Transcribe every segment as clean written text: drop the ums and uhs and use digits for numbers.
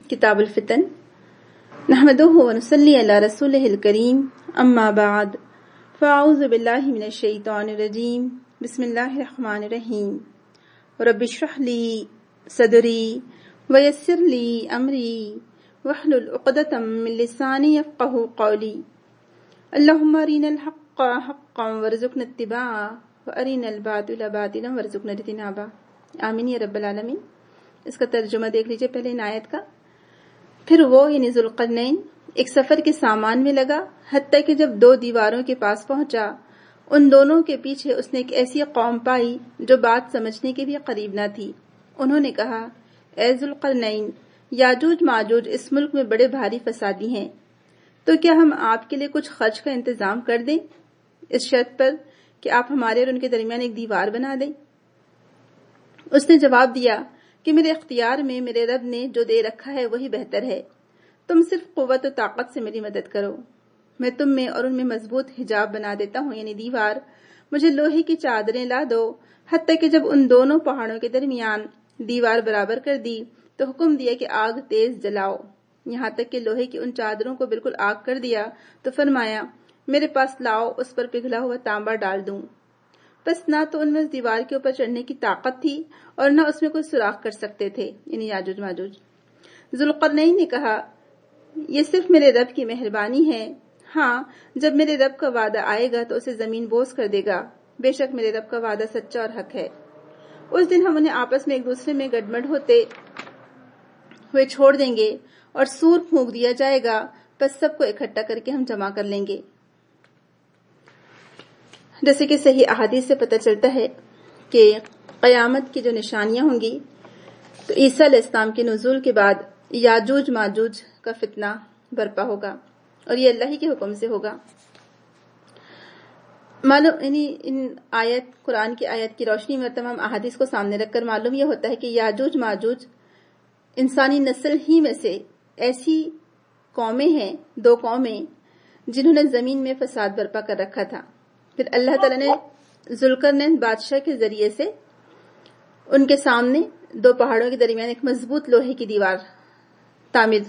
کتاب الفتن نحمدہ ونصلی علی رسولہ الکریم اما بعد فاعوذ باللہ من الشیطان الرجیم بسم اللہ الرحمن الرحیم رب اشرح لی صدری ویسر لی امری واحلل عقدۃ من لسانی یفقہوا قولی اللہم ارنا الحق حقا وارزقنا اتباعہ وارنا الباطل باطلا وارزقنا اجتنابہ آمین یا رب العالمین۔ اس کا ترجمہ دیکھ لیجئے پہلے ان آیت کا۔ پھر وہ یعنی ذوالقرنین ایک سفر کے سامان میں لگا، حتیٰ کہ جب دو دیواروں کے پاس پہنچا ان دونوں کے پیچھے اس نے ایک ایسی قوم پائی جو بات سمجھنے کے بھی قریب نہ تھی۔ انہوں نے کہا، اے ذوالقرنین، یاجوج ماجوج اس ملک میں بڑے بھاری فسادی ہیں، تو کیا ہم آپ کے لیے کچھ خرچ کا انتظام کر دیں اس شرط پر کہ آپ ہمارے اور ان کے درمیان ایک دیوار بنا دیں؟ اس نے جواب دیا کہ میرے اختیار میں میرے رب نے جو دے رکھا ہے وہی بہتر ہے، تم صرف قوت و طاقت سے میری مدد کرو، میں تم میں اور ان میں مضبوط حجاب بنا دیتا ہوں یعنی دیوار، مجھے لوہے کی چادریں لا دو۔ حتیٰ کہ جب ان دونوں پہاڑوں کے درمیان دیوار برابر کر دی تو حکم دیا کہ آگ تیز جلاؤ، یہاں تک کہ لوہے کی ان چادروں کو بالکل آگ کر دیا تو فرمایا، میرے پاس لاؤ، اس پر پگھلا ہوا تانبا ڈال دوں۔ بس نہ تو ان میں اس دیوار کے اوپر چڑھنے کی طاقت تھی اور نہ اس میں کوئی سوراخ کر سکتے تھے یعنی یاجوج ماجوج۔ ذوالقرنین نے کہا، یہ صرف میرے رب کی مہربانی ہے، ہاں جب میرے رب کا وعدہ آئے گا تو اسے زمین بوس کر دے گا، بے شک میرے رب کا وعدہ سچا اور حق ہے۔ اس دن ہم انہیں آپس میں ایک دوسرے میں گڈمڈ ہوتے ہوئے چھوڑ دیں گے اور سور پھونک دیا جائے گا، پس سب کو اکٹھا کر کے ہم جمع کر لیں گے۔ جیسے کہ صحیح احادیث سے پتہ چلتا ہے کہ قیامت کی جو نشانیاں ہوں گی تو عیسیٰ علیہ السلام کے نزول کے بعد یاجوج ماجوج کا فتنہ برپا ہوگا اور یہ اللہ ہی کے حکم سے ہوگا۔ معلوم یعنی ان قرآن کی آیت کی روشنی میں تمام احادیث کو سامنے رکھ کر معلوم یہ ہوتا ہے کہ یاجوج ماجوج انسانی نسل ہی میں سے ایسی قومیں ہیں، دو قومیں جنہوں نے زمین میں فساد برپا کر رکھا تھا۔ پھر اللہ تعالیٰ نے ذوالقرنین بادشاہ کے ذریعے سے ان کے سامنے دو پہاڑوں کے درمیان ایک مضبوط لوہے کی دیوار تعمیر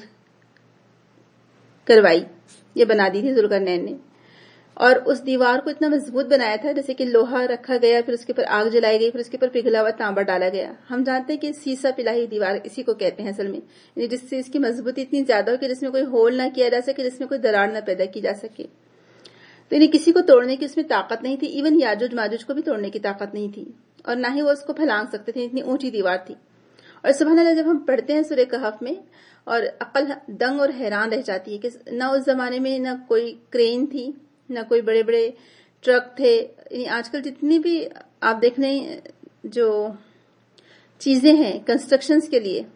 کروائی، یہ بنا دی تھی ذوالقرنین نے، اور اس دیوار کو اتنا مضبوط بنایا تھا جیسے کہ لوہا رکھا گیا، پھر اس کے اوپر آگ جلائی گئی، پھر اس کے اوپر پگھلا ہوا تانبا ڈالا گیا۔ ہم جانتے ہیں کہ سیسا پلائی دیوار اسی کو کہتے ہیں اصل میں، یعنی جس سے اس کی مضبوطی اتنی زیادہ ہو کہ جس میں کوئی ہول نہ کیا جا سکے، جس میں کوئی دراڑ نہ پیدا کی جا سکے۔ تو یعنی کسی کو توڑنے کی اس میں طاقت نہیں تھی، ایون یاجوج ماجوج کو بھی توڑنے کی طاقت نہیں تھی، اور نہ ہی وہ اس کو پھلانگ سکتے تھے، اتنی اونچی دیوار تھی۔ اور سبحان اللہ، جب ہم پڑھتے ہیں سورہ کہف میں اور عقل دنگ اور حیران رہ جاتی ہے کہ نہ اس زمانے میں نہ کوئی کرین تھی، نہ کوئی بڑے بڑے ٹرک تھے، یعنی آج کل جتنی بھی آپ دیکھ رہے ہیں جو چیزیں ہیں کنسٹرکشنز کے لیے،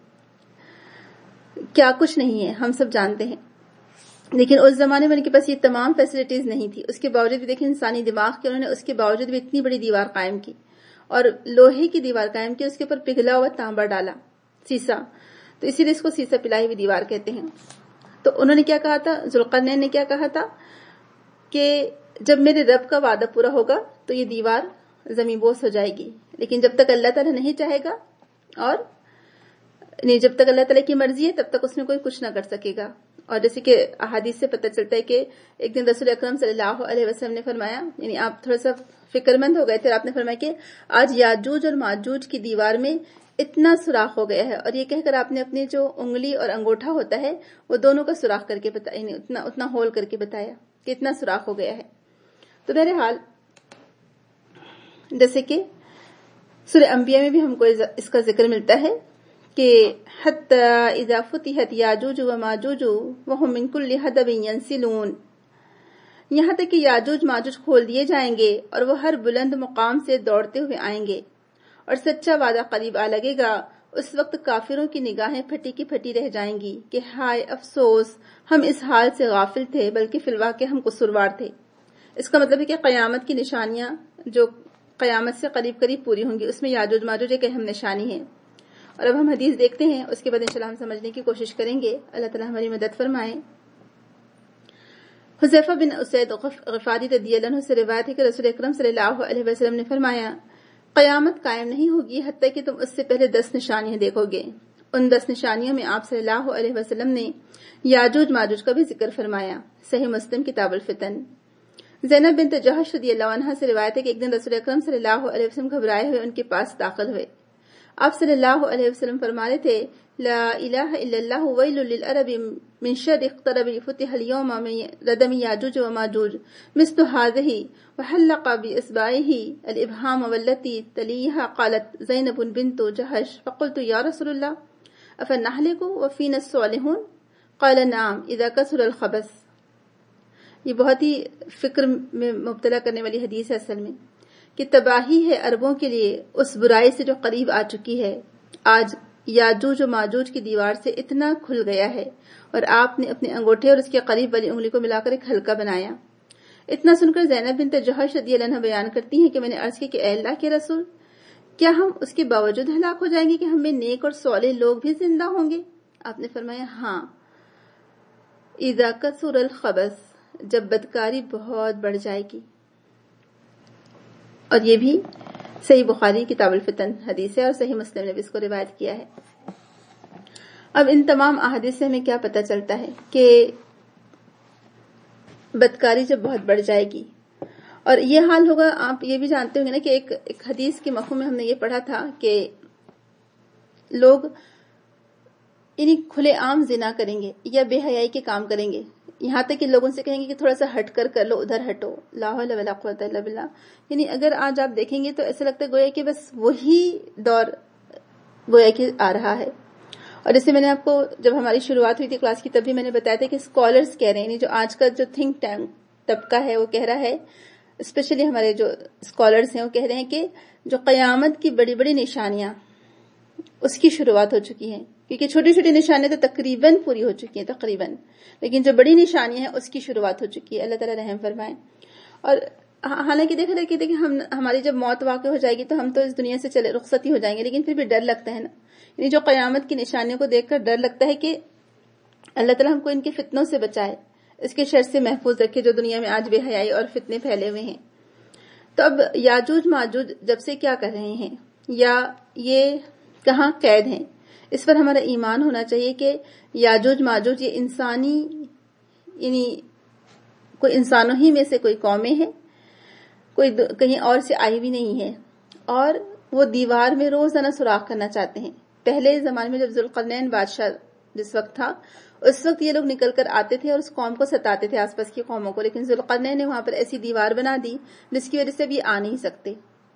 کیا کچھ نہیں ہے ہم سب جانتے ہیں، لیکن اس زمانے میں ان کے پاس یہ تمام فیسلٹیز نہیں تھی۔ اس کے باوجود بھی دیکھیں انسانی دماغ کے انہوں نے اس کے باوجود بھی اتنی بڑی دیوار قائم کی اور لوہے کی دیوار قائم کی، اس کے اوپر پگھلا ہوا تانبا ڈالا، سیسا، تو اسی لیے اس کو سیسا پلائی ہوئی دیوار کہتے ہیں۔ تو انہوں نے کیا کہا تھا، ذوالقرنین نے کیا کہا تھا کہ جب میرے رب کا وعدہ پورا ہوگا تو یہ دیوار زمین بوس ہو جائے گی، لیکن جب تک اللہ تعالیٰ نہیں چاہے گا اور نہیں جب تک اللہ تعالیٰ کی مرضی ہے تب تک اس میں کوئی کچھ نہ کر سکے گا۔ اور جیسے کہ احادیث سے پتہ چلتا ہے کہ ایک دن رسول اکرم صلی اللہ علیہ وسلم نے فرمایا، یعنی آپ تھوڑا سا فکر مند ہو گئے تھے اور آپ نے فرمایا کہ آج یاجوج اور ماجوج کی دیوار میں اتنا سوراخ ہو گیا ہے، اور یہ کہہ کر آپ نے اپنی جو انگلی اور انگوٹھا ہوتا ہے وہ دونوں کا سوراخ کر کے بتایا، یعنی اتنا ہول کر کے بتایا کہ اتنا سوراخ ہو گیا ہے۔ تو بہرحال جیسے کہ سورہ انبیاء میں بھی ہم کو اس کا ذکر ملتا ہے کہ حتی اذا فتحت یاجوج و ماجوج وهم من کل حدب ینسلون، یہاں تک کہ یاجوج ماجوج کھول دیے جائیں گے اور وہ ہر بلند مقام سے دوڑتے ہوئے آئیں گے، اور سچا وعدہ قریب آ لگے گا، اس وقت کافروں کی نگاہیں پھٹی کی پھٹی رہ جائیں گی کہ ہائے افسوس، ہم اس حال سے غافل تھے بلکہ فی الواقع ہم قصوروار تھے۔ اس کا مطلب ہے کہ قیامت کی نشانیاں جو قیامت سے قریب قریب پوری ہوں گی، اس میں یاجوج ماجوج ایک اہم نشانی ہے۔ اور اب ہم حدیث دیکھتے ہیں، اس کے بعد انشاءاللہ ہم سمجھنے کی کوشش کریں گے، اللہ تعالیٰ ہماری مدد فرمائے۔ حذیفہ بن اسید غفاری رضی اللہ عنہ سے روایت ہے کہ رسول اکرم صلی اللہ علیہ وسلم نے فرمایا، قیامت قائم نہیں ہوگی حتیٰ کہ تم اس سے پہلے 10 نشانیاں دیکھو گے، ان 10 نشانیوں میں آپ صلی اللہ علیہ وسلم نے یاجوج ماجوج کا بھی ذکر فرمایا۔ صحیح مسلم کتاب الفتن۔ زینب بنت جحش رضی اللہ عنہا سے روایت ہے کہ ایک دن رسول اکرم صلی اللہ علیہ وسلم گھبرائے ہوئے ان کے پاس داخل ہوئے۔ آپ صلی اللہ علیہ وسلم فرمانے تھے لا الہ الا اللہ ویل للعرب من شر اقترب فتح اليوم من ردم یاجوج وماجوج مثل هذه وحلق باصبعه الابهام والتي تليها قالت زینب بنت جحش فقلت یا رسول اللہ افنہلک وفینا الصالحون قال نعم اذا كثر الخبث۔ یہ بہت ہی فکر میں مبتلا کرنے والی حدیث ہے اصل میں، کہ تباہی ہے عربوں کے لیے اس برائی سے جو قریب آ چکی ہے۔ آج یاجوج و ماجوج کی دیوار سے اتنا کھل گیا ہے اور آپ نے اپنے انگوٹھے اور اس کے قریب والی انگلی کو ملا کر ایک حلقہ بنایا۔ اتنا سن کر زینب بنت جحش رضی اللہ عنہا بیان کرتی ہیں کہ میں نے عرض کی کہ اے اللہ کے رسول، کیا ہم اس کے باوجود ہلاک ہو جائیں گے کہ ہم میں نیک اور صالح لوگ بھی زندہ ہوں گے؟ آپ نے فرمایا ہاں، اذا کثر الخبث، جب بدکاری بہت بڑھ جائے گی۔ اور یہ بھی صحیح بخاری کتاب الفتن حدیث ہے اور صحیح مسلم نے بھی اس کو روایت کیا ہے۔ اب ان تمام احادیث سے ہمیں کیا پتہ چلتا ہے کہ بدکاری جب بہت بڑھ جائے گی اور یہ حال ہوگا، آپ یہ بھی جانتے ہوں گے نا کہ ایک حدیث کے مفہوم میں ہم نے یہ پڑھا تھا کہ لوگ یعنی کھلے عام زنا کریں گے یا بے حیائی کے کام کریں گے، یہاں تک کہ لوگوں سے کہیں گے کہ تھوڑا سا ہٹ کر لو، ادھر ہٹو، لا حول ولا قوت الا باللہ۔ یعنی اگر آج آپ دیکھیں گے تو ایسا لگتا ہے گویا کہ بس وہی دور گویا کہ آ رہا ہے۔ اور جیسے میں نے آپ کو جب ہماری شروعات ہوئی تھی کلاس کی تب بھی میں نے بتایا تھا کہ اسکالرز کہہ رہے ہیں، یعنی جو آج کا جو تھنک ٹینک طبقہ ہے وہ کہہ رہا ہے، اسپیشلی ہمارے جو اسکالرز ہیں وہ کہہ رہے ہیں کہ جو قیامت کی بڑی بڑی نشانیاں اس کی شروعات ہو چکی ہیں، کیونکہ چھوٹی چھوٹی نشانیاں تو تقریباً پوری ہو چکی ہیں تقریباً، لیکن جو بڑی نشانیاں ہیں اس کی شروعات ہو چکی ہے۔ اللہ تعالیٰ رحم فرمائے۔ اور حالانکہ دیکھیں ہماری جب موت واقع ہو جائے گی تو ہم تو اس دنیا سے رخصت ہی ہو جائیں گے، لیکن پھر بھی ڈر لگتا ہے نا، یعنی جو قیامت کی نشانیوں کو دیکھ کر ڈر لگتا ہے کہ اللہ تعالیٰ ہم کو ان کے فتنوں سے بچائے، اس کے شر سے محفوظ رکھے جو دنیا میں آج بے حیائی اور فتنے پھیلے ہوئے ہیں۔ تو اب یاجوج ماجوج جب سے کیا کر رہے ہیں یا یہ کہاں قید ہیں، اس پر ہمارا ایمان ہونا چاہیے کہ یاجوج ماجوج یہ انسانی یعنی کوئی انسانوں ہی میں سے کوئی قومیں ہیں، کوئی کہیں اور سے آئی بھی نہیں ہے، اور وہ دیوار میں روزانہ سوراخ کرنا چاہتے ہیں۔ پہلے زمانے میں جب ذوالقرنین بادشاہ جس وقت تھا اس وقت یہ لوگ نکل کر آتے تھے اور اس قوم کو ستاتے تھے، آس پاس کی قوموں کو، لیکن ذوالقرنین نے وہاں پر ایسی دیوار بنا دی جس کی وجہ سے بھی آ نہیں سکتے۔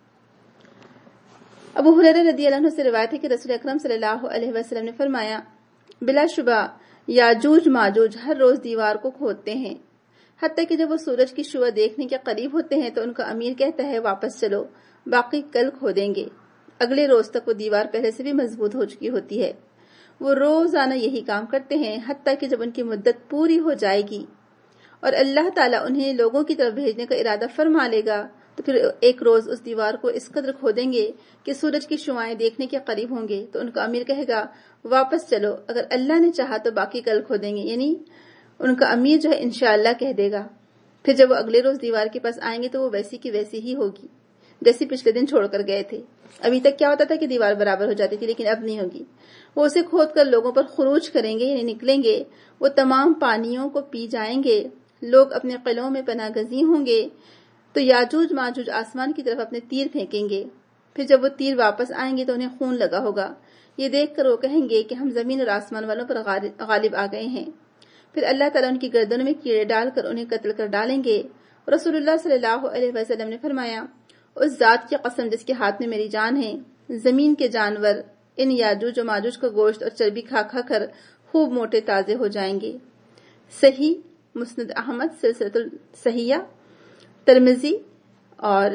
ابو ہریرہ رضی اللہ عنہ سے روایت ہے کہ رسول اکرم صلی اللہ علیہ وسلم نے فرمایا بلا شبہ یاجوج ماجوج ہر روز دیوار کو کھودتے ہیں، حتیٰ کہ جب وہ سورج کی شعاع دیکھنے کے قریب ہوتے ہیں تو ان کا امیر کہتا ہے واپس چلو، باقی کل کھودیں گے۔ اگلے روز تک وہ دیوار پہلے سے بھی مضبوط ہو چکی ہوتی ہے۔ وہ روزانہ یہی کام کرتے ہیں حتیٰ کہ جب ان کی مدت پوری ہو جائے گی اور اللہ تعالیٰ انہیں لوگوں کی طرف بھیجنے کا ارادہ فرما لے گا تو پھر ایک روز اس دیوار کو اس قدر کھودیں گے کہ سورج کی شعائیں دیکھنے کے قریب ہوں گے تو ان کا امیر کہے گا واپس چلو، اگر اللہ نے چاہا تو باقی کل کھودیں گے، یعنی ان کا امیر جو ہے انشاءاللہ کہہ دے گا۔ پھر جب وہ اگلے روز دیوار کے پاس آئیں گے تو وہ ویسی کی ویسی ہی ہوگی جیسی پچھلے دن چھوڑ کر گئے تھے۔ ابھی تک کیا ہوتا تھا کہ دیوار برابر ہو جاتی تھی، لیکن اب نہیں ہوگی۔ وہ اسے کھود کر لوگوں پر خروج کریں گے، یعنی نکلیں گے، وہ تمام پانیوں کو پی جائیں گے، لوگ اپنے قلعوں میں پناہ گزیں ہوں گے، تو یاجوج ماجوج آسمان کی طرف اپنے تیر پھینکیں گے، پھر جب وہ تیر واپس آئیں گے تو انہیں خون لگا ہوگا، یہ دیکھ کر وہ کہیں گے کہ ہم زمین اور آسمان والوں پر غالب آ گئے ہیں، پھر اللہ تعالیٰ ان کی گردنوں میں کیڑے ڈال کر انہیں قتل کر ڈالیں گے۔ رسول اللہ صلی اللہ علیہ وسلم نے فرمایا اس ذات کی قسم جس کے ہاتھ میں میری جان ہے، زمین کے جانور ان یاجوج و ماجوج کا گوشت اور چربی کھا کھا کر خوب موٹے تازے ہو جائیں گے۔ صحیح مسند احمد، سلسلۃ الصحیحہ، ترمذی، اور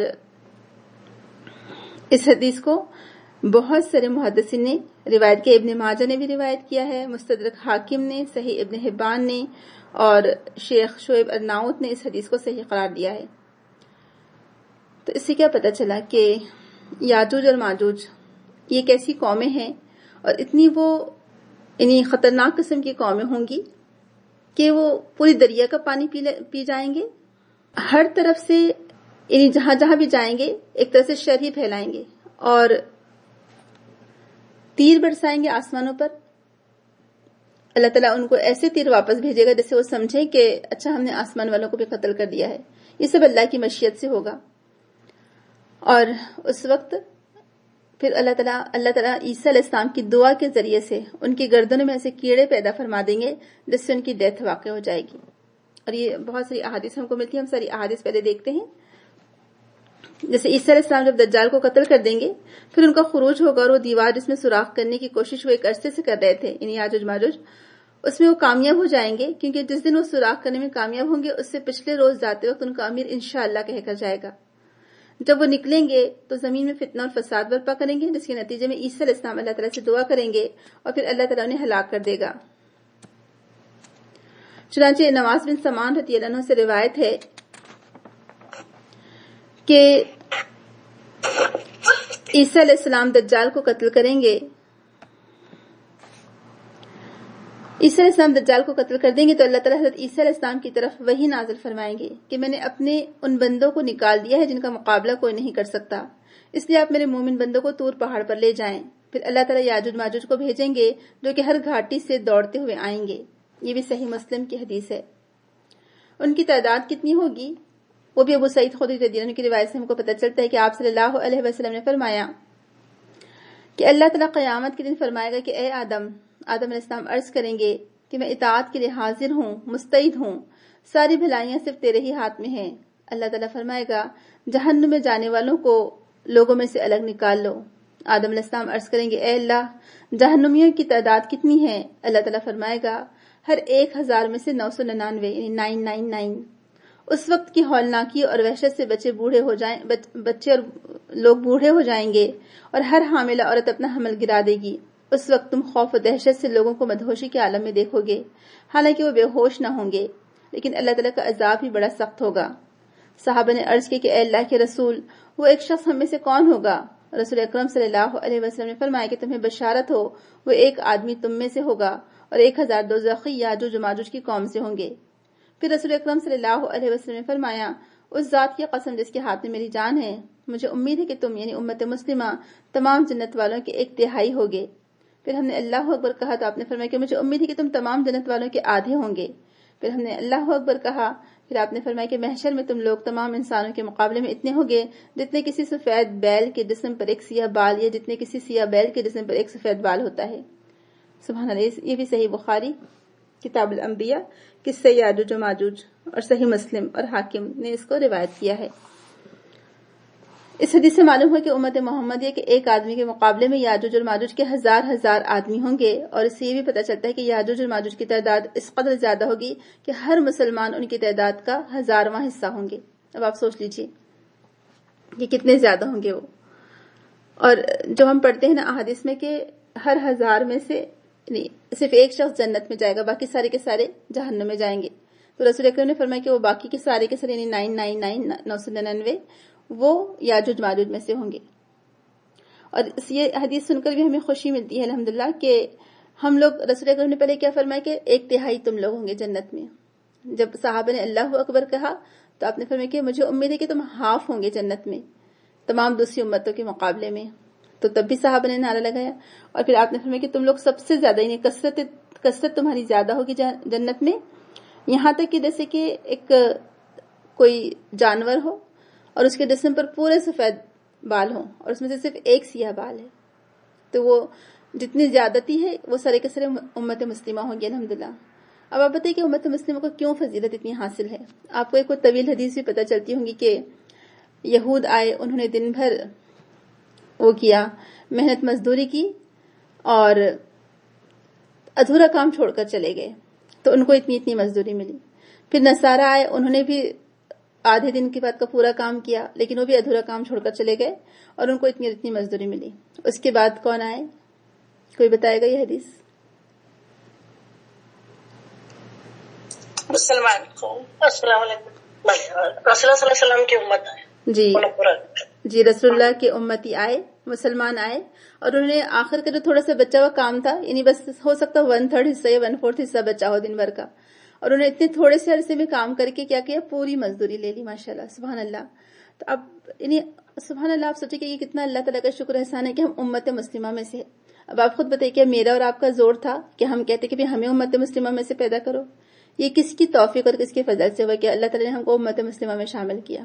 اس حدیث کو بہت سارے محدثین نے روایت کیا، ابن ماجہ نے بھی روایت کیا ہے، مستدرک حاکم نے، صحیح ابن حبان نے، اور شیخ شعیب ارناؤت نے اس حدیث کو صحیح قرار دیا ہے۔ تو اس سے کیا پتہ چلا کہ یاجوج اور ماجوج یہ کیسی قومیں ہیں اور اتنی وہ یعنی خطرناک قسم کی قومیں ہوں گی کہ وہ پوری دریا کا پانی پی جائیں گے، ہر طرف سے یعنی جہاں جہاں بھی جائیں گے ایک طرح سے شر ہی پھیلائیں گے اور تیر برسائیں گے آسمانوں پر، اللہ تعالیٰ ان کو ایسے تیر واپس بھیجے گا جیسے وہ سمجھیں کہ اچھا ہم نے آسمان والوں کو بھی قتل کر دیا ہے. یہ سب اللہ کی مشیت سے ہوگا. اور اس وقت پھر اللہ تعالیٰ عیسیٰ علیہ السلام کی دعا کے ذریعے سے ان کی گردنوں میں ایسے کیڑے پیدا فرما دیں گے جس سے ان کی ڈیتھ واقع ہو جائے گی. اور یہ بہت ساری احادیث ہم کو ملتی ہیں. ہم ساری احادیث پہلے دیکھتے ہیں. جیسے عیسیٰ علیہ السلام جب دجال کو قتل کر دیں گے پھر ان کا خروج ہوگا اور وہ دیوار جس میں سوراخ کرنے کی کوشش وہ ایک عرصے سے کر رہے تھے یعنی یاجوج ماجوج، اس میں وہ کامیاب ہو جائیں گے، کیونکہ جس دن وہ سوراخ کرنے میں کامیاب ہوں گے اس سے پچھلے روز جاتے وقت ان کا امیر انشاءاللہ کہہ کر جائے گا. جب وہ نکلیں گے تو زمین میں فتنہ اور فساد برپا کریں گے، جس کے نتیجے میں عیسیٰ علیہ السلام اللہ تعالیٰ سے دعا کریں گے اور پھر اللہ تعالیٰ انہیں ہلاک کر دے گا. چنانچہ نواز بن سمان رضی اللہ عنہ سے روایت ہے کہ عیسیٰ علیہ السلام دجال کو قتل کریں گے. عیسیٰ علیہ السلام دجال کو قتل کر دیں گے تو اللہ تعالیٰ حضرت عیسیٰ علیہ السلام کی طرف وحی نازل فرمائیں گے کہ میں نے اپنے ان بندوں کو نکال دیا ہے جن کا مقابلہ کوئی نہیں کر سکتا، اس لیے آپ میرے مومن بندوں کو طور پہاڑ پر لے جائیں. پھر اللہ تعالیٰ یاجوج ماجوج کو بھیجیں گے جو کہ ہر گھاٹی سے دوڑتے ہوئے آئیں گے. یہ بھی صحیح مسلم کی حدیث ہے. ان کی تعداد کتنی ہوگی وہ بھی ابو سعید خدری رضی اللہ عنہ کی روایت سے ہم کو پتہ چلتا ہے کہ آپ صلی اللہ علیہ وسلم نے فرمایا کہ اللہ تعالیٰ قیامت کے دن فرمائے گا کہ اے آدم علیہ السلام عرض کریں گے کہ میں اطاعت کے لیے حاضر ہوں، مستعد ہوں، ساری بھلائیاں صرف تیرے ہی ہاتھ میں ہیں. اللہ تعالیٰ فرمائے گا جہنم میں جانے والوں کو لوگوں میں سے الگ نکال لو. آدم علیہ السلام عرض کریں گے اے اللہ جہنمیوں کی تعداد کتنی ہے؟ اللہ تعالیٰ فرمائے گا ہر 1000 میں سے 999 یعنی 999. اس وقت کی ہولناکی اور وحشت سے بچے اور لوگ بوڑھے ہو جائیں گے اور ہر حاملہ عورت اپنا حمل گرا دے گی. اس وقت تم خوف و دہشت سے لوگوں کو مدہوشی کے عالم میں دیکھو گے، حالانکہ وہ بے ہوش نہ ہوں گے، لیکن اللہ تعالیٰ کا عذاب ہی بڑا سخت ہوگا. صحابہ نے عرض کی کہ اے اللہ کے رسول وہ ایک شخص ہم میں سے کون ہوگا؟ رسول اکرم صلی اللہ علیہ وسلم نے فرمایا کہ تمہیں بشارت ہو، وہ ایک آدمی تم میں سے ہوگا اور 1000 دوزخی یاجوج و ماجوج کی قوم سے ہوں گے. پھر رسول اکرم صلی اللہ علیہ وسلم نے فرمایا اس ذات کی قسم جس کے ہاتھ میں میری جان ہے، مجھے امید ہے کہ تم یعنی امت مسلمہ تمام جنت والوں کے 1/3 ہوگے. پھر ہم نے اللہ اکبر کہا تو آپ نے فرمایا کہ مجھے امید ہے کہ تم تمام جنت والوں کے آدھے ہوں گے. پھر ہم نے اللہ اکبر کہا، پھر آپ نے فرمایا کہ محشر میں تم لوگ تمام انسانوں کے مقابلے میں اتنے ہوگے جتنے کسی سفید بیل کے جسم پر ایک سیاہ بال یا جتنے کسی سیاہ بیل کے جسم پر ایک سفید بال ہوتا ہے. سبحان اللہ. یہ بھی صحیح بخاری کتاب الانبیاء قصہ یاجوج و ماجوج اور صحیح مسلم اور حاکم نے اس کو روایت کیا ہے. اس حدیث سے معلوم ہے کہ امت محمدیہ کے ایک آدمی کے مقابلے میں یاجوج اور ماجوج کے 1000 آدمی ہوں گے، اور اس سے یہ بھی پتہ چلتا ہے کہ یاجوج اور ماجوج کی تعداد اس قدر زیادہ ہوگی کہ ہر مسلمان ان کی تعداد کا 1000واں حصہ ہوں گے. اب آپ سوچ لیجئے کہ کتنے زیادہ ہوں گے وہ. اور جو ہم پڑھتے ہیں نا احادیث میں کہ ہر 1000 میں سے صرف ایک شخص جنت میں جائے گا، باقی سارے کے سارے جہنم میں جائیں گے. تو رسول اکرم نے فرمایا کہ وہ باقی کے سارے یعنی 999 وہ یاجوج ماجوج میں سے ہوں گے. اور یہ حدیث سن کر بھی ہمیں خوشی ملتی ہے الحمدللہ کہ ہم لوگ، رسول اکرم نے پہلے کیا فرمایا کہ 1/3 تم لوگ ہوں گے جنت میں. جب صحابہ نے اللہ اکبر کہا تو آپ نے فرمایا کہ مجھے امید ہے کہ تم ہاف ہوں گے جنت میں تمام دوسری امتوں کے مقابلے میں. تو تب بھی صحابہ نے نعرہ لگایا. اور پھر آپ نے فرمایا کہ تم لوگ سب سے زیادہ یعنی کثرت تمہاری زیادہ ہوگی جنت میں، یہاں تک کہ جیسے کہ ایک کوئی جانور ہو اور اس کے جسم پر پورے سفید بال ہوں اور اس میں سے صرف ایک سیاہ بال ہے. تو وہ جتنی زیادتی ہے وہ سارے کے سارے امت مسلمہ ہوں گی الحمدللہ. اب آپ بتائیے کہ امت مسلمہ کو کیوں فضیلت اتنی حاصل ہے. آپ کو ایک طویل حدیث بھی پتہ چلتی ہوں گی کہ یہود آئے، انہوں نے دن بھر وہ کیا، محنت مزدوری کی اور ادھورا کام چھوڑ کر چلے گئے تو ان کو اتنی مزدوری ملی. پھر نصارہ آئے، انہوں نے بھی آدھے دن کے بعد کا پورا کام کیا لیکن وہ بھی ادھورا کام چھوڑ کر چلے گئے اور ان کو اتنی مزدوری ملی. اس کے بعد کون آئے؟ کوئی بتائے گا یہ حدیث؟ مسلمان. السلام علیکم. رسول اللہ صلی اللہ علیہ وسلم کی امت آئے. جی رسول اللہ کے امتی آئے، مسلمان آئے اور انہوں نے آخر کا جو تھوڑا سا بچا ہوا کام تھا یعنی بس ہو سکتا 1/3 حصہ یا 1/4 حصہ بچا ہو دن بھر کا، اور انہوں نے اتنے تھوڑے سے عرصے میں کام کر کے کیا کیا، پوری مزدوری لے لی. ماشاءاللہ سبحان اللہ. تو اب یعنی سبحان اللہ، آپ سوچیں کہ یہ کتنا اللہ تعالیٰ کا شکر احسان ہے کہ ہم امت مسلمہ میں سے. اب آپ خود بتائیے کہ میرا اور آپ کا زور تھا کہ ہم کہتے کہ ہمیں امت مسلمہ میں سے پیدا کرو؟ یہ کس کی توفیق اور کس کے فضل سے ہوا کہ اللہ تعالیٰ نے ہم کو امت مسلمہ میں شامل کیا؟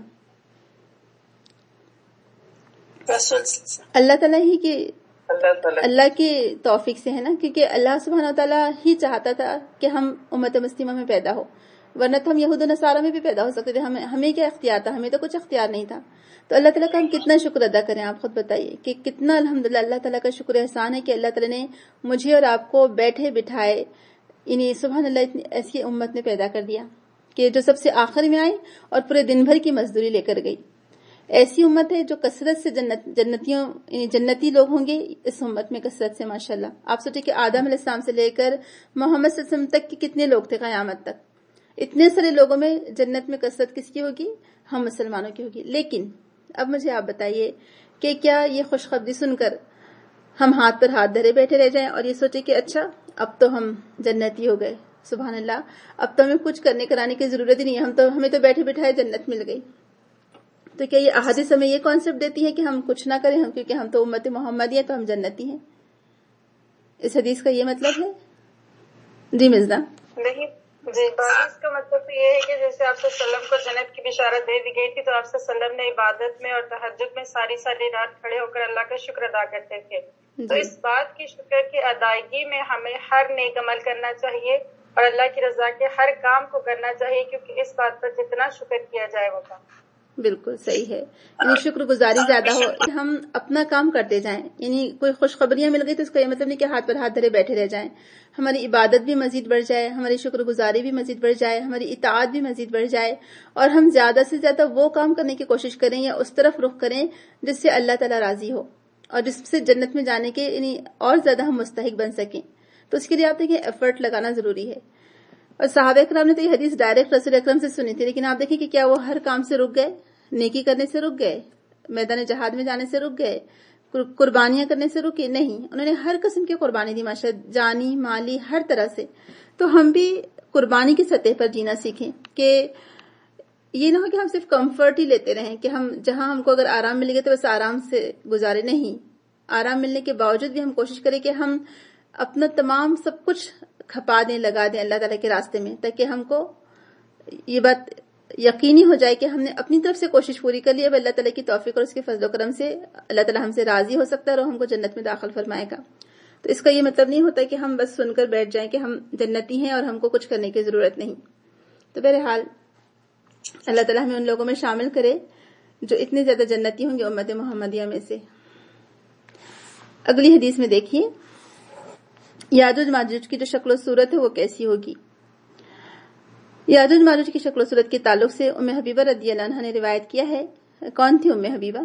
اللہ تعالیٰ ہی کی اللہ کی توفیق سے ہے نا، کیونکہ اللہ سبحانہ وتعالیٰ ہی چاہتا تھا کہ ہم امت مسلمہ میں پیدا ہو، ورنہ تو ہم یہود و نصارہ میں بھی پیدا ہو سکتے تھے، ہمیں کیا اختیار تھا؟ ہمیں تو کچھ اختیار نہیں تھا۔ تو اللہ تعالیٰ کا ہم کتنا شکر ادا کریں، آپ خود بتائیے کہ کتنا الحمدللہ اللہ تعالیٰ کا شکر احسان ہے کہ اللہ تعالیٰ نے مجھے اور آپ کو بیٹھے بٹھائے سبحان اللہ اتنی ایسی امت میں پیدا کر دیا کہ جو سب سے آخر میں آئی اور پورے دن بھر کی مزدوری لے کر گئی۔ ایسی امت ہے جو کثرت سے جنتی لوگ ہوں گے اس امت میں، کثرت سے ماشاءاللہ۔ آپ سوچیں کہ آدم علیہ السلام سے لے کر محمد صلی اللہ علیہ وسلم تک کے کتنے لوگ تھے قیامت تک، اتنے سارے لوگوں میں جنت میں کثرت کس کی ہوگی؟ ہم مسلمانوں کی ہوگی۔ لیکن اب مجھے آپ بتائیے کہ کیا یہ خوشخبری سن کر ہم ہاتھ پر ہاتھ دھرے بیٹھے رہ جائیں اور یہ سوچیں کہ اچھا اب تو ہم جنتی ہو گئے، سبحان اللہ، اب تو ہمیں کچھ کرنے کرانے کی ضرورت ہی نہیں ہے، ہمیں تو بیٹھے بٹھائے جنت مل گئی؟ تو کیا یہ احادیث ہمیں یہ کانسیپٹ دیتی ہے کہ ہم کچھ نہ کریں کیونکہ ہم تو امت محمدی ہیں تو ہم جنتی ہیں؟ اس حدیث کا یہ مطلب ہے؟ جی مزدہ نہیں جی، اس کا مطلب یہ ہے کہ جیسے آپ صلی اللہ علیہ وسلم کو جنت کی بشارت دے دی گئی تھی تو آپ صلی اللہ علیہ وسلم نے عبادت میں اور تہجد میں ساری رات کھڑے ہو کر اللہ کا شکر ادا کرتے تھے۔ تو اس بات کی شکر کی ادائیگی میں ہمیں ہر نیک عمل کرنا چاہیے اور اللہ کی رضا کے ہر کام کو کرنا چاہیے، کیونکہ اس بات پر جتنا شکر کیا جائے وہ کام۔ بالکل صحیح ہے، یعنی شکر گزاری زیادہ ہو، ہم اپنا کام کرتے جائیں، یعنی کوئی خوشخبریاں مل گئی تو اس کا یہ مطلب نہیں کہ ہاتھ پر ہاتھ دھرے بیٹھے رہ جائیں، ہماری عبادت بھی مزید بڑھ جائے، ہماری شکر گزاری بھی مزید بڑھ جائے، ہماری اطاعت بھی مزید بڑھ جائے، اور ہم زیادہ سے زیادہ وہ کام کرنے کی کوشش کریں یا اس طرف رخ کریں جس سے اللہ تعالیٰ راضی ہو اور جس سے جنت میں جانے کے یعنی اور زیادہ ہم مستحق بن سکیں۔ تو اس کے لیے آپ دیکھیں ایفرٹ لگانا ضروری ہے۔ اور صحابہ اکرام نے تو یہ حدیث ڈائریکٹ رسول اکرم سے سنی تھی، لیکن آپ دیکھیں کہ کیا وہ ہر کام سے رک گئے؟ نیکی کرنے سے رک گئے؟ میدان جہاد میں جانے سے رک گئے؟ قربانیاں کرنے سے رکے؟ نہیں، انہوں نے ہر قسم کی قربانی دی ماشاءاللہ، جانی مالی ہر طرح سے۔ تو ہم بھی قربانی کی سطح پر جینا سیکھیں کہ یہ نہ ہو کہ ہم صرف کمفرٹ ہی لیتے رہیں کہ ہم جہاں ہم کو اگر آرام ملے گا تو بس آرام سے گزارے، نہیں، آرام ملنے کے باوجود بھی ہم کوشش کریں کہ ہم اپنا تمام سب کچھ کھپا دیں، لگا دیں اللہ تعالیٰ کے راستے میں، تاکہ ہم کو یہ بات یقینی ہو جائے کہ ہم نے اپنی طرف سے کوشش پوری کر لی، اب اللہ تعالیٰ کی توفیق اور اس کے فضل و کرم سے اللہ تعالیٰ ہم سے راضی ہو سکتا ہے اور ہم کو جنت میں داخل فرمائے گا۔ تو اس کا یہ مطلب نہیں ہوتا کہ ہم بس سن کر بیٹھ جائیں کہ ہم جنتی ہیں اور ہم کو کچھ کرنے کی ضرورت نہیں۔ تو بہرحال اللہ تعالیٰ ہمیں ان لوگوں میں شامل کرے جو اتنے زیادہ جنتی ہوں گے امت محمدیہ میں سے۔ اگلی حدیث میں دیکھیے یاجوج ماجوج کی جو شکل و صورت ہے وہ کیسی ہوگی۔ یاجوج ماجوج کی شکل و صورت کے تعلق سے ام حبیبہ رضی اللہ عنہا نے روایت کیا ہے۔ کون تھی ام حبیبہ؟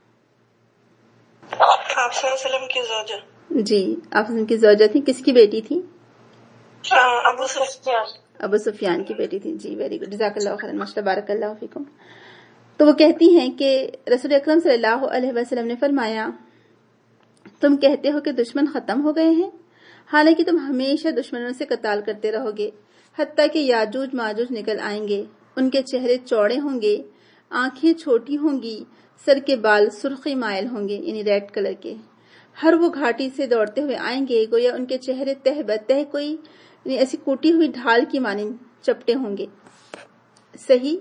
آپ صلی اللہ علیہ وسلم کی زوجہ۔ جی، آپ کی زوجہ تھی، کس کی بیٹی تھی؟ ابو سفیان۔ ابو سفیان کی بیٹی تھی، جی ویری گڈ، جزاک اللہ خیرا، ماشاءاللہ بارک اللہ فیکم۔ تو وہ کہتی ہیں کہ رسول اکرم صلی اللہ علیہ وسلم نے فرمایا تم کہتے ہو کہ دشمن ختم ہو گئے ہیں، حالانکہ تم ہمیشہ دشمنوں سے قتال کرتے رہو گے حتیٰ کہ یاجوج ماجوج نکل آئیں گے، ان کے چہرے چوڑے ہوں گے، آنکھیں چھوٹی ہوں گی، سر کے بال سرخی مائل ہوں گے یعنی ریڈ کلر کے، ہر وہ گھاٹی سے دوڑتے ہوئے آئیں گے گویا ان کے چہرے تہ بتہ کوئی یعنی ایسی کوٹی ہوئی ڈھال کی مانند چپٹے ہوں گے۔ صحیح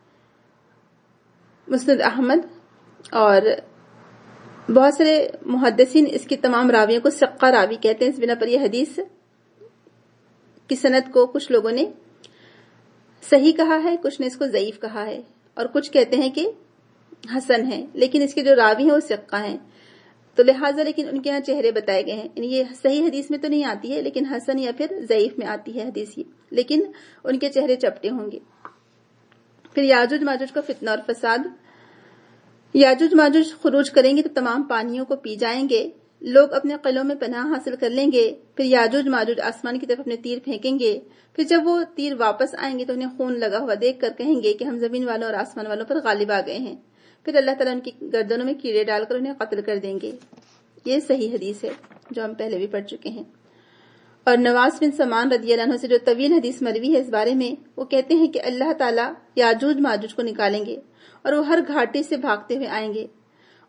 مسند احمد اور بہت سارے محدثین اس کی تمام راویوں کو ثقہ راوی کہتے ہیں، اس بنا پر یہ حدیث کی سند کو کچھ لوگوں نے صحیح کہا ہے، کچھ نے اس کو ضعیف کہا ہے، اور کچھ کہتے ہیں کہ حسن ہے، لیکن اس کے جو راوی ہیں وہ ثقہ ہیں، تو لہٰذا لیکن ان کے ہاں چہرے بتائے گئے ہیں، یعنی یہ صحیح حدیث میں تو نہیں آتی ہے لیکن حسن یا پھر ضعیف میں آتی ہے حدیث، لیکن ان کے چہرے چپٹے ہوں گے۔ پھر یاجوج ماجوج کا فتنہ اور فساد۔ یاجوج ماجوج خروج کریں گے تو تمام پانیوں کو پی جائیں گے، لوگ اپنے قلعوں میں پناہ حاصل کر لیں گے، پھر یاجوج ماجوج آسمان کی طرف اپنے تیر پھینکیں گے، پھر جب وہ تیر واپس آئیں گے تو انہیں خون لگا ہوا دیکھ کر کہیں گے کہ ہم زمین والوں اور آسمان والوں پر غالب آ گئے ہیں، پھر اللہ تعالیٰ ان کی گردنوں میں کیڑے ڈال کر انہیں قتل کر دیں گے۔ یہ صحیح حدیث ہے جو ہم پہلے بھی پڑھ چکے ہیں۔ اور نواس بن سمان رضی اللہ عنہ سے جو طویل حدیث مروی ہے اس بارے میں، وہ کہتے ہیں کہ اللہ تعالیٰ یاجوج ماجوج کو نکالیں گے اور وہ ہر گھاٹی سے بھاگتے ہوئے آئیں گے،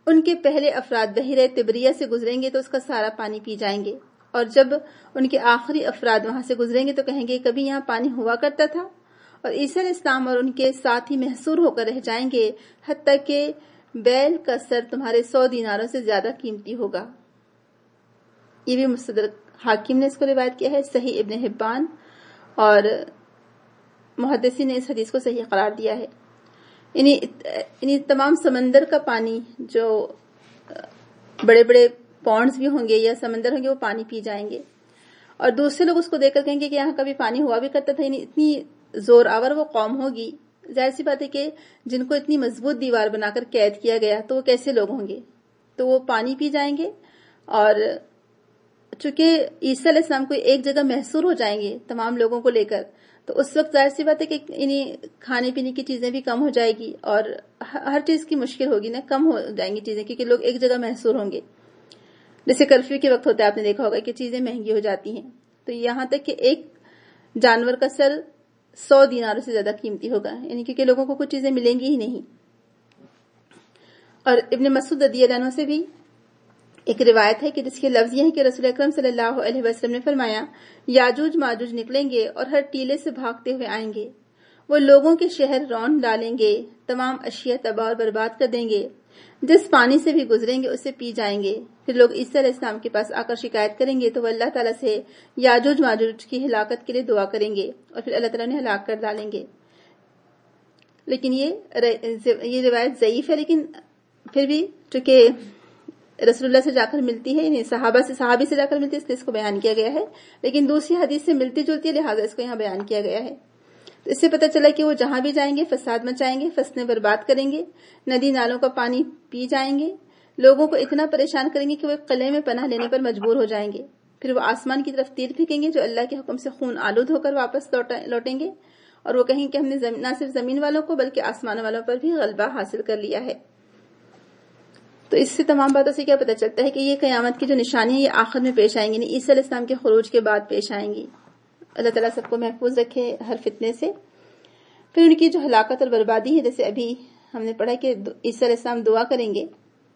ان کے پہلے افراد بحیرہ تبریہ سے گزریں گے تو اس کا سارا پانی پی جائیں گے، اور جب ان کے آخری افراد وہاں سے گزریں گے تو کہیں گے کبھی یہاں پانی ہوا کرتا تھا، اور عیسیٰ علیہ السلام اور ان کے ساتھی محصور ہو کر رہ جائیں گے حتیٰ کہ بیل کا سر تمہارے 100 دیناروں سے زیادہ قیمتی ہوگا۔ یہ بھی مستدرک حاکم نے اس کو روایت کیا ہے، صحیح ابن حبان، اور محدثین نے اس حدیث کو صحیح قرار دیا ہے۔ یعنی تمام سمندر کا پانی، جو بڑے بڑے پونڈز بھی ہوں گے یا سمندر ہوں گے، وہ پانی پی جائیں گے، اور دوسرے لوگ اس کو دیکھ کر کہیں گے کہ یہاں کبھی پانی ہوا بھی کرتا تھا۔ یعنی اتنی زور آور وہ قوم ہوگی، ظاہر سی بات ہے کہ جن کو اتنی مضبوط دیوار بنا کر قید کیا گیا تو وہ کیسے لوگ ہوں گے، تو وہ پانی پی جائیں گے، اور چونکہ عیسیٰ علیہ السلام کو ایک جگہ محصور ہو جائیں گے تمام لوگوں کو لے کر، تو اس وقت ظاہر سی بات ہے کہ کھانے پینے کی چیزیں بھی کم ہو جائے گی، اور ہر چیز کی مشکل ہوگی نا، کم ہو جائیں گی چیزیں، کیونکہ لوگ ایک جگہ محصور ہوں گے۔ جیسے کرفیو کے وقت ہوتا ہے، آپ نے دیکھا ہوگا کہ چیزیں مہنگی ہو جاتی ہیں، تو یہاں تک کہ ایک جانور کا سر 100 دیناروں سے زیادہ قیمتی ہوگا، یعنی کیونکہ لوگوں کو کچھ چیزیں ملیں گی ہی نہیں۔ اور ابن مسعود رضی اللہ عنہ سے بھی ایک روایت ہے کہ جس کے لفظ یہ ہے کہ رسول اکرم صلی اللہ علیہ وسلم نے فرمایا، یاجوج ماجوج نکلیں گے اور ہر ٹیلے سے بھاگتے ہوئے آئیں گے، وہ لوگوں کے شہر رون ڈالیں گے، تمام اشیاء تباہ اور برباد کر دیں گے، جس پانی سے بھی گزریں گے اسے پی جائیں گے۔ پھر لوگ عیسیٰ علیہ السلام کے پاس آ کر شکایت کریں گے تو وہ اللہ تعالیٰ سے یاجوج ماجوج کی ہلاکت کے لیے دعا کریں گے، اور پھر اللہ تعالیٰ نے ہلاک کر ڈالیں گے۔ لیکن یہ روایت ضعیف ہے، لیکن پھر بھی چونکہ رسول اللہ سے جا کر ملتی ہے، یعنی صحابی سے جا کر ملتی ہے، اس لیے اس کو بیان کیا گیا ہے، لیکن دوسری حدیث سے ملتی جلتی ہے، لہٰذا اس کو یہاں بیان کیا گیا ہے۔ تو اس سے پتہ چلا کہ وہ جہاں بھی جائیں گے فساد مچائیں گے، فصلیں برباد کریں گے، ندی نالوں کا پانی پی جائیں گے، لوگوں کو اتنا پریشان کریں گے کہ وہ ایک قلعے میں پناہ لینے پر مجبور ہو جائیں گے۔ پھر وہ آسمان کی طرف تیر پھینکیں گے جو اللہ کے حکم سے خون آلود ہو کر واپس لوٹیں گے، اور وہ کہیں کہ ہم نے نہ صرف زمین والوں کو بلکہ آسمان والوں پر بھی غلبہ حاصل کر لیا ہے۔ تو اس سے تمام باتوں سے کیا پتہ چلتا ہے کہ یہ قیامت کی جو نشانیاں یہ آخر میں پیش آئیں گی، یعنی عیسیٰ علیہ السلام کے خروج کے بعد پیش آئیں گی۔ اللہ تعالیٰ سب کو محفوظ رکھے ہر فتنے سے۔ پھر ان کی جو ہلاکت اور بربادی ہے، جیسے ابھی ہم نے پڑھا کہ عیسیٰ علیہ السلام دعا کریں گے،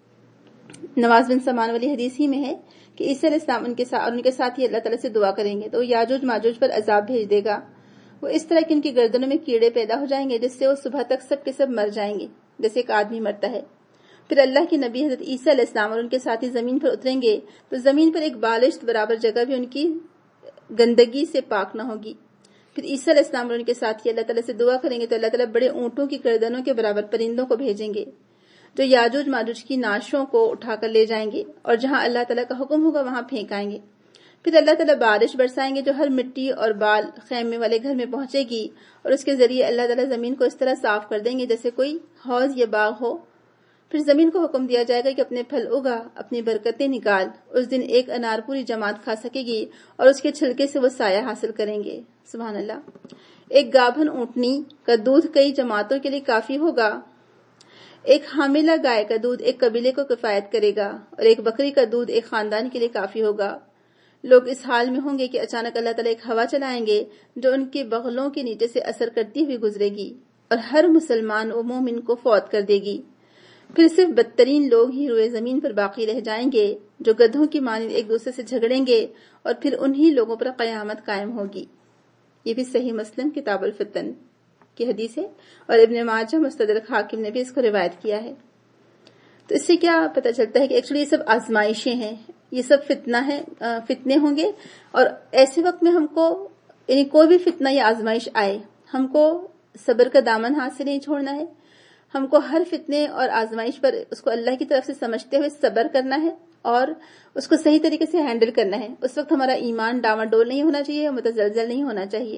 نواز بن سمان والی حدیث ہی میں ہے کہ عیسیٰ علیہ السلام ان کے ساتھ ہی اللہ تعالیٰ سے دعا کریں گے تو یاجوج ماجوج پر عذاب بھیج دے گا، وہ اس طرح کہ ان کی گردنوں میں کیڑے پیدا ہو جائیں گے جس سے وہ صبح تک سب کے سب مر جائیں گے، جیسے ایک آدمی مرتا ہے۔ پھر اللہ کے نبی حضرت عیسیٰ علیہ السلام اور ان کے ساتھی زمین پر اتریں گے تو زمین پر ایک بالشت برابر جگہ بھی ان کی گندگی سے پاک نہ ہوگی۔ پھر عیسیٰ علیہ السلام اور ان کے ساتھی اللہ تعالیٰ سے دعا کریں گے تو اللہ تعالیٰ بڑے اونٹوں کی گردنوں کے برابر پرندوں کو بھیجیں گے جو یاجوج ماجوج کی نعشوں کو اٹھا کر لے جائیں گے، اور جہاں اللہ تعالیٰ کا حکم ہوگا وہاں پھینکائیں گے۔ پھر اللہ تعالیٰ بارش برسائیں گے جو ہر مٹی اور بال خیمے والے گھر میں پہنچے گی، اور اس کے ذریعے اللہ تعالیٰ زمین کو اس طرح صاف کر دیں گے جیسے کوئی حوض یا باغ ہو۔ پھر زمین کو حکم دیا جائے گا کہ اپنے پھل اگا، اپنی برکتیں نکال۔ اس دن ایک انار پوری جماعت کھا سکے گی اور اس کے چھلکے سے وہ سایہ حاصل کریں گے۔ سبحان اللہ۔ ایک گابھن اونٹنی کا دودھ کئی جماعتوں کے لیے کافی ہوگا، ایک حاملہ گائے کا دودھ ایک قبیلے کو کفایت کرے گا، اور ایک بکری کا دودھ ایک خاندان کے لیے کافی ہوگا۔ لوگ اس حال میں ہوں گے کہ اچانک اللہ تعالیٰ ایک ہوا چلائیں گے جو ان کے بغلوں کے نیچے سے اثر کرتی ہوئی گزرے گی اور ہر مسلمان و مومن کو فوت کر دے گی۔ پھر صرف بدترین لوگ ہی روئے زمین پر باقی رہ جائیں گے جو گدھوں کی مانند ایک دوسرے سے جھگڑیں گے، اور پھر انہی لوگوں پر قیامت قائم ہوگی۔ یہ بھی صحیح مسلم کتاب الفتن کی حدیث ہے، اور ابن ماجہ مستدرک حاکم نے بھی اس کو روایت کیا ہے۔ تو اس سے کیا پتہ چلتا ہے کہ ایکچولی یہ سب آزمائشیں ہیں، یہ سب فتنے ہوں گے، اور ایسے وقت میں ہم کو یعنی کوئی بھی فتنہ یا آزمائش آئے ہم کو صبر کا دامن ہاتھ سے نہیں چھوڑنا ہے، ہم کو ہر فتنے اور آزمائش پر اس کو اللہ کی طرف سے سمجھتے ہوئے صبر کرنا ہے اور اس کو صحیح طریقے سے ہینڈل کرنا ہے۔ اس وقت ہمارا ایمان ڈاواڈول نہیں ہونا چاہیے، متزلزل نہیں ہونا چاہیے۔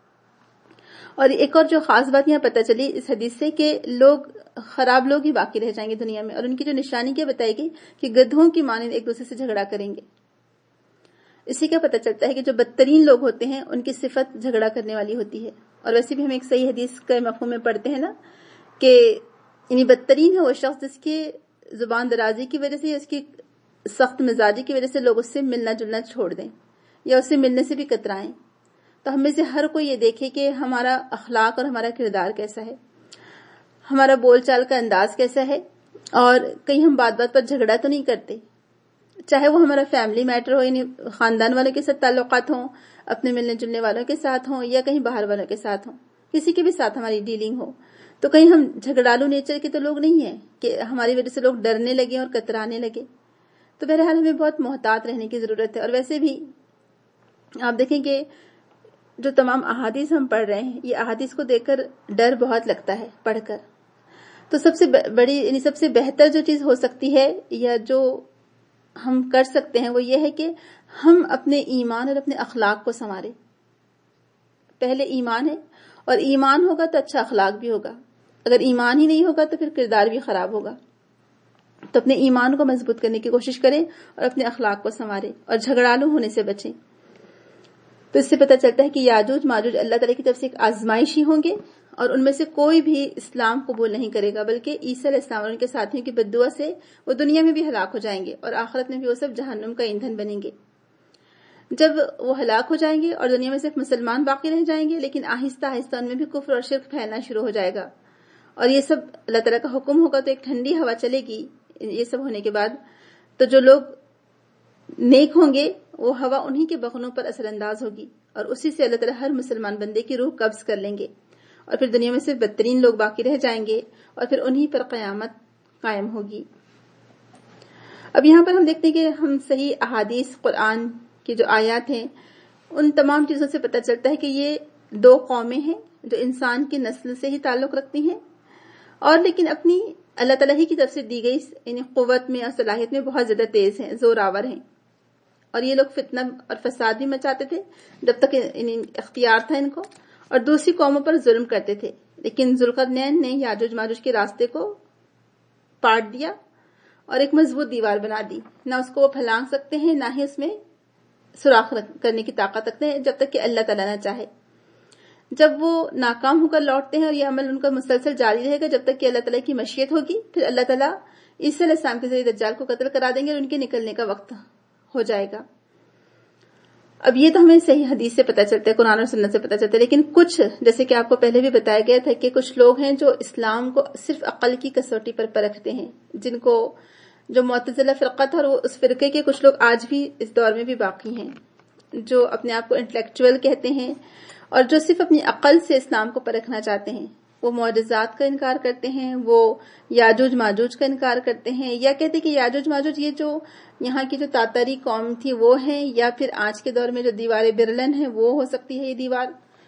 اور ایک اور جو خاص بات یہاں پتہ چلی اس حدیث سے کہ خراب لوگ ہی باقی رہ جائیں گے دنیا میں، اور ان کی جو نشانی کیا بتائے گی کہ گدھوں کی مانند ایک دوسرے سے جھگڑا کریں گے۔ اس سے کیا پتہ چلتا ہے کہ جو بدترین لوگ ہوتے ہیں ان کی صفت جھگڑا کرنے والی ہوتی ہے۔ اور ویسے بھی ہم ایک صحیح حدیث کے مفہوم میں پڑھتے ہیں نا کہ یعنی بدترین ہے وہ شخص جس کی زبان درازی کی وجہ سے یا اس کی سخت مزاجی کی وجہ سے لوگ اس سے ملنا جلنا چھوڑ دیں یا اس سے ملنے سے بھی کترائیں۔ تو ہم میں سے ہر کوئی یہ دیکھے کہ ہمارا اخلاق اور ہمارا کردار کیسا ہے، ہمارا بول چال کا انداز کیسا ہے، اور کہیں ہم بات بات پر جھگڑا تو نہیں کرتے، چاہے وہ ہمارا فیملی میٹر ہو، یعنی خاندان والوں کے ساتھ تعلقات ہوں، اپنے ملنے جلنے والوں کے ساتھ ہوں، یا کہیں باہر والوں کے ساتھ ہوں، کسی کے بھی ساتھ ہماری ڈیلنگ ہو، تو کہیں ہم جھگڑالو نیچر کے تو لوگ نہیں ہیں کہ ہماری وجہ سے لوگ ڈرنے لگے اور کترانے لگے. تو بہرحال ہمیں بہت محتاط رہنے کی ضرورت ہے. اور ویسے بھی آپ دیکھیں کہ جو تمام احادیث ہم پڑھ رہے ہیں، یہ احادیث کو دیکھ کر ڈر بہت لگتا ہے پڑھ کر. تو سب سے بڑی یعنی سب سے بہتر جو چیز ہو سکتی ہے یا جو ہم کر سکتے ہیں وہ یہ ہے کہ ہم اپنے ایمان اور اپنے اخلاق کو سنواریں. پہلے ایمان ہے، اور ایمان ہوگا تو اچھا اخلاق بھی ہوگا. اگر ایمان ہی نہیں ہوگا تو پھر کردار بھی خراب ہوگا. تو اپنے ایمان کو مضبوط کرنے کی کوشش کریں اور اپنے اخلاق کو سنواریں اور جھگڑالو ہونے سے بچیں. تو اس سے پتہ چلتا ہے کہ یاجوج ماجوج اللہ تعالیٰ کی طرف سے ایک آزمائش ہی ہوں گے، اور ان میں سے کوئی بھی اسلام قبول نہیں کرے گا، بلکہ عیسیٰ علیہ السلام اور ان کے ساتھیوں کی بد دعا سے وہ دنیا میں بھی ہلاک ہو جائیں گے اور آخرت میں بھی وہ سب جہنم کا ایندھن بنیں گے. جب وہ ہلاک ہو جائیں گے اور دنیا میں صرف مسلمان باقی رہ جائیں گے، لیکن آہستہ آہستہ ان میں بھی کفر اور شرک پھیلنا شروع ہو جائے گا، اور یہ سب اللہ تعالیٰ کا حکم ہوگا تو ایک ٹھنڈی ہوا چلے گی. یہ سب ہونے کے بعد تو جو لوگ نیک ہوں گے وہ ہوا انہی کے بغنوں پر اثر انداز ہوگی، اور اسی سے اللہ تعالیٰ ہر مسلمان بندے کی روح قبض کر لیں گے، اور پھر دنیا میں صرف بدترین لوگ باقی رہ جائیں گے، اور پھر انہی پر قیامت قائم ہوگی. اب یہاں پر ہم دیکھتے ہیں کہ ہم صحیح احادیث قرآن کی جو آیات ہیں ان تمام چیزوں سے پتہ چلتا ہے کہ یہ دو قومیں ہیں جو انسان کی نسل سے ہی تعلق رکھتی ہیں، اور لیکن اپنی اللہ تعالیٰ ہی کی طرف سے دی گئی یعنی قوت میں اور صلاحیت میں بہت زیادہ تیز ہیں، زور آور ہیں. اور یہ لوگ فتنہ اور فساد بھی مچاتے تھے جب تک اختیار تھا ان کو، اور دوسری قوموں پر ظلم کرتے تھے. لیکن ذوالقرنین نے یاجوج ماجوج کے راستے کو پاٹ دیا اور ایک مضبوط دیوار بنا دی. نہ اس کو وہ پھیلانگ سکتے ہیں، نہ ہی اس میں سوراخ کرنے کی طاقت رکھتے ہیں جب تک کہ اللہ تعالیٰ نہ چاہے. جب وہ ناکام ہو کر لوٹتے ہیں اور یہ عمل ان کا مسلسل جاری رہے گا جب تک کہ اللہ تعالیٰ کی مشیت ہوگی، پھر اللہ تعالیٰ عیسیٰ علیہ السلام کے ذریعے دجال کو قتل کرا دیں گے اور ان کے نکلنے کا وقت ہو جائے گا. اب یہ تو ہمیں صحیح حدیث سے پتہ چلتا ہے، قرآن اور سنت سے پتہ چلتا ہے. لیکن کچھ جیسے کہ آپ کو پہلے بھی بتایا گیا تھا کہ کچھ لوگ ہیں جو اسلام کو صرف عقل کی کسوٹی پر پرکھتے ہیں، جن کو جو معتزلہ فرقہ تھا، اور وہ اس فرقے کے کچھ لوگ آج بھی اس دور میں بھی باقی ہیں جو اپنے آپ کو انٹلیکچوئل کہتے ہیں اور جو صرف اپنی عقل سے اسلام کو پرکھنا چاہتے ہیں. وہ معجزات کا انکار کرتے ہیں، وہ یاجوج ماجوج کا انکار کرتے ہیں، یا کہتے ہیں کہ یاجوج ماجوج یہ جو یہاں کی جو تاتاری قوم تھی وہ ہیں، یا پھر آج کے دور میں جو دیوار برلن ہے وہ ہو سکتی ہے یہ دیوار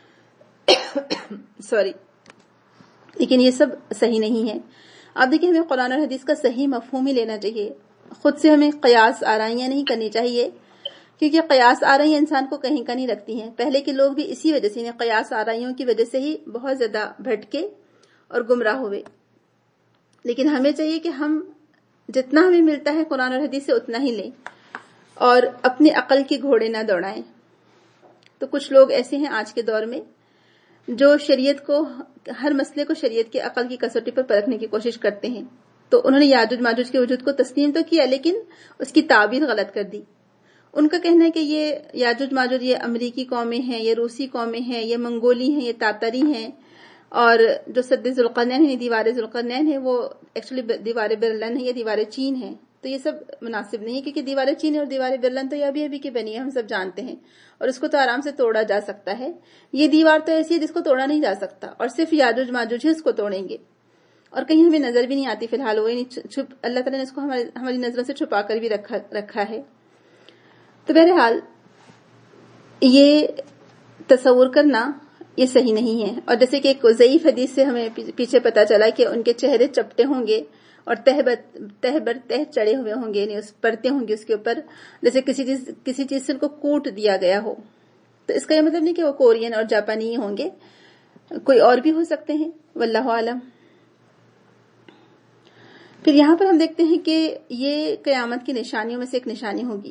سوری. لیکن یہ سب صحیح نہیں ہے. آپ دیکھیں ہمیں قرآن اور حدیث کا صحیح مفہوم ہی لینا چاہیے، خود سے ہمیں قیاس آرائیاں نہیں کرنی چاہیے، کیونکہ قیاس آرائیاں انسان کو کہیں کا نہیں رکھتی ہیں. پہلے کے لوگ بھی اسی وجہ سے قیاس آرائیوں کی وجہ سے ہی بہت زیادہ بھٹکے اور گمراہ ہوئے. لیکن ہمیں چاہیے کہ ہم جتنا ہمیں ملتا ہے قرآن اور حدیث سے اتنا ہی لیں اور اپنے عقل کے گھوڑے نہ دوڑائیں. تو کچھ لوگ ایسے ہیں آج کے دور میں جو شریعت کو، ہر مسئلے کو شریعت کی عقل کی کسوٹی پر پرکھنے کی کوشش کرتے ہیں. تو انہوں نے یاجوج ماجوج کے وجود کو تسلیم تو کیا لیکن اس کی تعبیر غلط کر دی. ان کا کہنا ہے کہ یہ یاجوج ماجوج یہ امریکی قومیں ہیں، یہ روسی قومیں ہیں، یہ منگولی ہیں، یہ تاتری ہیں، اور جو سد ذوالقرنین ہے، دیوار ذوالقرنین ہے، وہ ایکچولی دیوار برلن ہے یا دیوار چین ہے. تو یہ سب مناسب نہیں ہے، کیونکہ دیوار چین اور دیوار برلن تو یہ ابھی کی بنی ہے، ہم سب جانتے ہیں، اور اس کو تو آرام سے توڑا جا سکتا ہے. یہ دیوار تو ایسی ہے جس کو توڑا نہیں جا سکتا، اور صرف یاجوج ماجوج ہی اس کو توڑیں گے، اور کہیں ہمیں نظر بھی نہیں آتی فی الحال. وہ اللہ تعالیٰ نے اس کو ہماری نظروں سے چھپا کر بھی رکھا ہے. تو بہرحال یہ تصور کرنا یہ صحیح نہیں ہے. اور جیسے کہ ایک ضعیف حدیث سے ہمیں پیچھے پتا چلا کہ ان کے چہرے چپٹے ہوں گے اور تہ بر تہ چڑے ہوئے ہوں گے، یعنی پرتے ہوں گے اس کے اوپر، جیسے کسی چیز سے ان کو کوٹ دیا گیا ہو. تو اس کا یہ مطلب نہیں کہ وہ کورین اور جاپانی ہوں گے، کوئی اور بھی ہو سکتے ہیں، واللہ عالم. پھر یہاں پر ہم دیکھتے ہیں کہ یہ قیامت کی نشانیوں میں سے ایک نشانی ہوگی،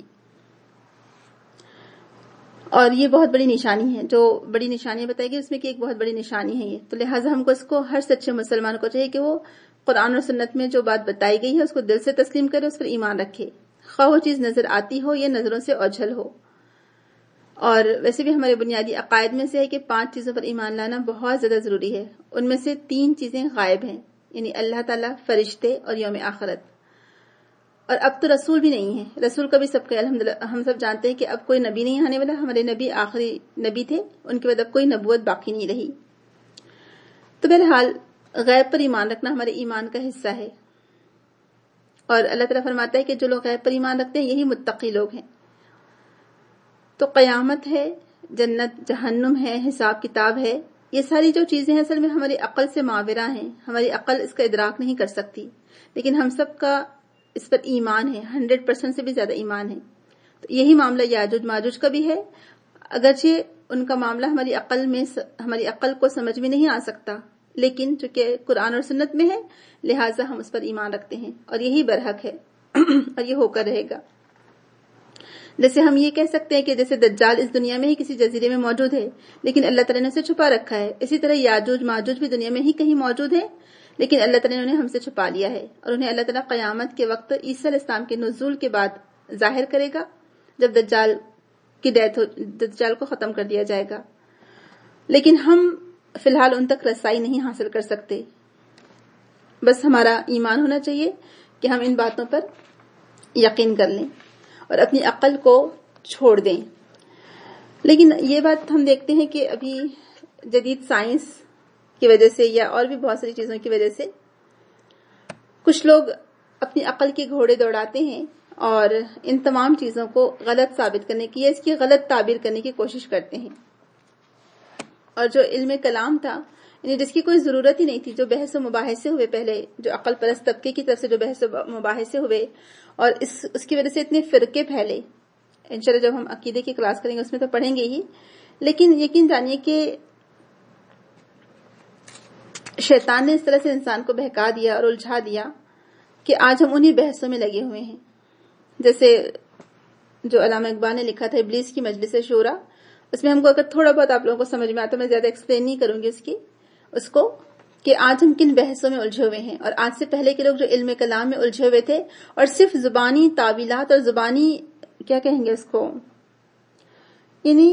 اور یہ بہت بڑی نشانی ہے. جو بڑی نشانی بتائی گئی اس میں کہ ایک بہت بڑی نشانی ہے یہ. تو لہٰذا ہم کو اس کو، ہر سچے مسلمان کو چاہیے کہ وہ قرآن اور سنت میں جو بات بتائی گئی ہے اس کو دل سے تسلیم کرے، اس پر ایمان رکھے، خواہ وہ چیز نظر آتی ہو یا نظروں سے اوجھل ہو. اور ویسے بھی ہمارے بنیادی عقائد میں سے ہے کہ 5 چیزوں پر ایمان لانا بہت زیادہ ضروری ہے. ان میں سے 3 چیزیں غائب ہیں، یعنی اللہ تعالیٰ، فرشتے اور یوم آخرت. اور اب تو رسول بھی نہیں ہے، رسول کا بھی سب کا الحمدللہ ہم سب جانتے ہیں کہ اب کوئی نبی نہیں آنے والا. ہمارے نبی آخری نبی تھے، ان کے بعد اب کوئی نبوت باقی نہیں رہی. تو بہرحال غیب پر ایمان رکھنا ہمارے ایمان کا حصہ ہے، اور اللہ تعالیٰ فرماتا ہے کہ جو لوگ غیب پر ایمان رکھتے ہیں یہی متقی لوگ ہیں. تو قیامت ہے، جنت جہنم ہے، حساب کتاب ہے، یہ ساری جو چیزیں ہیں اصل میں ہماری عقل سے ماورا ہیں. ہماری عقل اس کا ادراک نہیں کر سکتی، لیکن ہم سب کا اس پر ایمان ہے، 100% سے بھی زیادہ ایمان ہے. تو یہی معاملہ یاجوج ماجوج کا بھی ہے، اگرچہ ان کا معاملہ ہماری عقل کو سمجھ میں نہیں آ سکتا، لیکن چونکہ قرآن اور سنت میں ہے لہٰذا ہم اس پر ایمان رکھتے ہیں، اور یہی برحق ہے اور یہ ہو کر رہے گا. جیسے ہم یہ کہہ سکتے ہیں کہ جیسے دجال اس دنیا میں ہی کسی جزیرے میں موجود ہے لیکن اللہ تعالیٰ نے اسے چھپا رکھا ہے، اسی طرح یاجوج ماجوج بھی دنیا میں ہی کہیں موجود ہے لیکن اللہ تعالیٰ نے انہیں ہم سے چھپا لیا ہے، اور انہیں اللہ تعالیٰ قیامت کے وقت عیسیٰ علیہ السلام کے نزول کے بعد ظاہر کرے گا، جب دجال کی دجال کو ختم کر دیا جائے گا. لیکن ہم فی الحال ان تک رسائی نہیں حاصل کر سکتے. بس ہمارا ایمان ہونا چاہیے کہ ہم ان باتوں پر یقین کر لیں اور اپنی عقل کو چھوڑ دیں. لیکن یہ بات ہم دیکھتے ہیں کہ ابھی جدید سائنس کی وجہ سے یا اور بھی بہت ساری چیزوں کی وجہ سے کچھ لوگ اپنی عقل کے گھوڑے دوڑاتے ہیں اور ان تمام چیزوں کو غلط ثابت کرنے کی یا اس کی غلط تعبیر کرنے کی کوشش کرتے ہیں. اور جو علم کلام تھا، یعنی جس کی کوئی ضرورت ہی نہیں تھی، جو بحث و مباحثے ہوئے پہلے، جو عقل پرست طبقے کی طرف سے جو بحث و مباحثے ہوئے اور اس کی وجہ سے اتنے فرقے پھیلے. انشاءاللہ جب ہم عقیدے کی کلاس کریں گے اس میں تو پڑھیں گے ہی، لیکن یقین جانیے کہ شیطان نے اس طرح سے انسان کو بہکا دیا اور الجھا دیا کہ آج ہم انہی بحثوں میں لگے ہوئے ہیں. جیسے جو علامہ اقبال نے لکھا تھا ابلیس کی مجلس شورا، اس میں ہم کو اگر تھوڑا بہت آپ لوگوں کو سمجھ میں آتا، میں زیادہ ایکسپلین نہیں کروں گی اس کو کہ آج ہم کن بحثوں میں الجھے ہوئے ہیں. اور آج سے پہلے کے لوگ جو علم کلام میں الجھے ہوئے تھے اور صرف زبانی تعویلات اور زبانی کیا کہیں گے اس کو، یعنی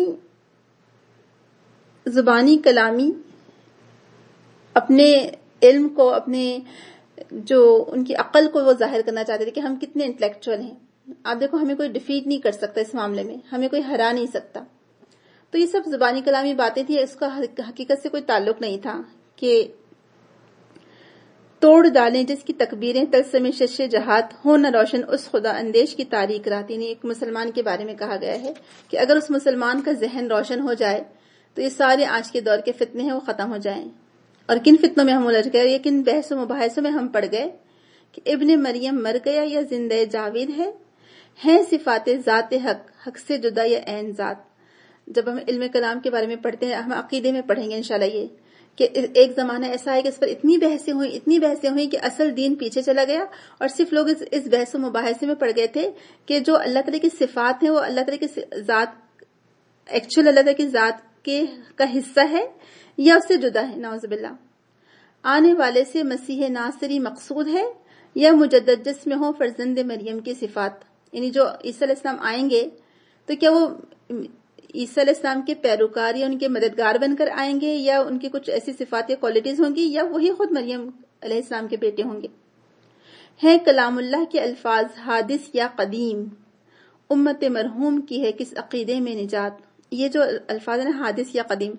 زبانی کلامی اپنے علم کو، اپنے جو ان کی عقل کو وہ ظاہر کرنا چاہتے تھے کہ ہم کتنے انٹلیکچوئل ہیں. آپ دیکھو ہمیں کوئی ڈیفیٹ نہیں کر سکتا اس معاملے میں، ہمیں کوئی ہرا نہیں سکتا. تو یہ سب زبانی کلامی باتیں تھی، اس کا حقیقت سے کوئی تعلق نہیں تھا. کہ توڑ ڈالیں جس کی تکبیریں تلسم شش جہات ہو نہ روشن اس خدا اندیش کی تاریک رات. یعنی ایک مسلمان کے بارے میں کہا گیا ہے کہ اگر اس مسلمان کا ذہن روشن ہو جائے تو یہ سارے آج کے دور کے فتنے ہیں وہ ختم ہو جائیں. اور کن فتنوں میں ہم الجھ گئے، یا کن بحث و مباحثوں میں ہم پڑ گئے کہ ابن مریم مر گیا یا زندہ جاوید ہے صفات ذات حق سے جدا یا عین ذات. جب ہم علم کلام کے بارے میں پڑھتے ہیں، ہم عقیدے میں پڑھیں گے انشاءاللہ یہ کہ ایک زمانہ ایسا ہے کہ اس پر اتنی بحثیں ہوئیں کہ اصل دین پیچھے چلا گیا اور صرف لوگ اس بحث و مباحثے میں پڑ گئے تھے کہ جو اللہ تعالیٰ کی صفات ہیں وہ اللہ تعالیٰ کی ذات، ایکچوئل اللہ تعالیٰ کی ذات کا حصہ ہے یا اس سے جدا ہے. نعوذ باللہ. آنے والے سے مسیح ناصری مقصود ہے یا مجدد جسم ہو فرزند مریم کی صفات. یعنی جو عیسیٰ علیہ السلام آئیں گے تو کیا وہ عیسیٰ علیہ السلام کے پیروکار یا ان کے مددگار بن کر آئیں گے، یا ان کی کچھ ایسی صفات یا کوالٹیز ہوں گی، یا وہی خود مریم علیہ السلام کے بیٹے ہوں گے. ہے کلام اللہ کے الفاظ حادث یا قدیم، امت مرحوم کی ہے کس عقیدے میں نجات. یہ جو الفاظ ہیں حادث یا قدیم،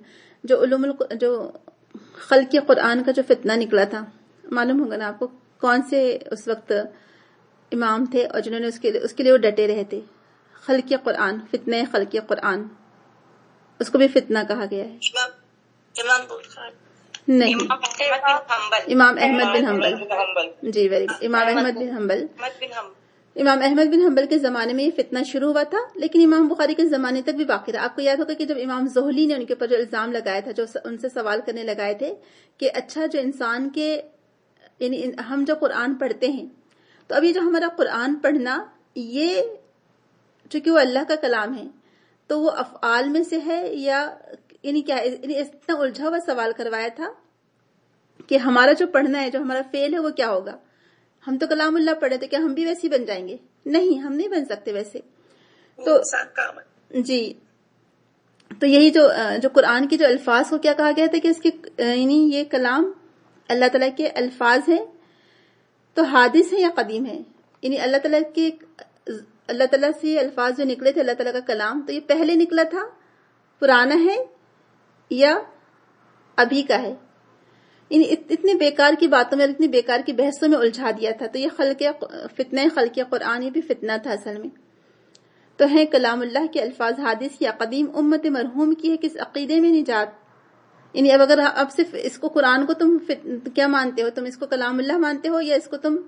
جو خلق قرآن کا جو فتنہ نکلا تھا، معلوم ہوگا نا آپ کو کون سے اس وقت امام تھے اور جنہوں نے اس کے لیے وہ ڈٹے رہے تھے. خلق قرآن، فتنہ خلق قرآن، اس کو بھی فتنہ کہا گیا ہے. امام بخاری نہیں، امام احمد بن حنبل. جی very good. Imam Ahmad bin حنبل. امام احمد بن حنبل کے زمانے میں یہ فتنہ شروع ہوا تھا، لیکن امام بخاری کے زمانے تک بھی باقی تھا. آپ کو یاد ہوگا کہ جب امام زہلی نے ان کے اوپر جو الزام لگایا تھا، جو ان سے سوال کرنے لگائے تھے کہ اچھا جو انسان کے، یعنی ہم جو قرآن پڑھتے ہیں تو ابھی جو ہمارا قرآن پڑھنا یہ چونکہ وہ اللہ کا کلام ہے تو وہ افعال میں سے ہے یا یعنی کیا، یعنی اتنا الجھا ہوا سوال کروایا تھا کہ ہمارا جو پڑھنا ہے، جو ہمارا فعل ہے وہ کیا ہوگا. ہم تو کلام اللہ پڑھے تو کیا ہم بھی ویسے بن جائیں گے؟ نہیں، ہم نہیں بن سکتے ویسے. تو جی، تو یہی جو قرآن کے جو الفاظ کو کیا کہا گیا تھا کہ اس کے یعنی یہ کلام اللہ تعالیٰ کے الفاظ ہیں تو حادث ہیں یا قدیم ہیں؟ یعنی اللہ تعالیٰ سے الفاظ جو نکلے تھے، اللہ تعالیٰ کا کلام، تو یہ پہلے نکلا تھا، پرانا ہے یا ابھی کا ہے؟ یعنی اتنے بیکار کی باتوں میں، اتنی بیکار کی بحثوں میں الجھا دیا تھا. تو یہ فتنہ خلق قرآن، یہ بھی فتنہ تھا اصل میں. تو ہے کلام اللہ کے الفاظ حادث یا قدیم، امت مرحوم کی ہے کس عقیدے میں نجات. یعنی اب صرف اس کو، قرآن کو تم کیا مانتے ہو؟ تم اس کو کلام اللہ مانتے ہو یا اس کو تم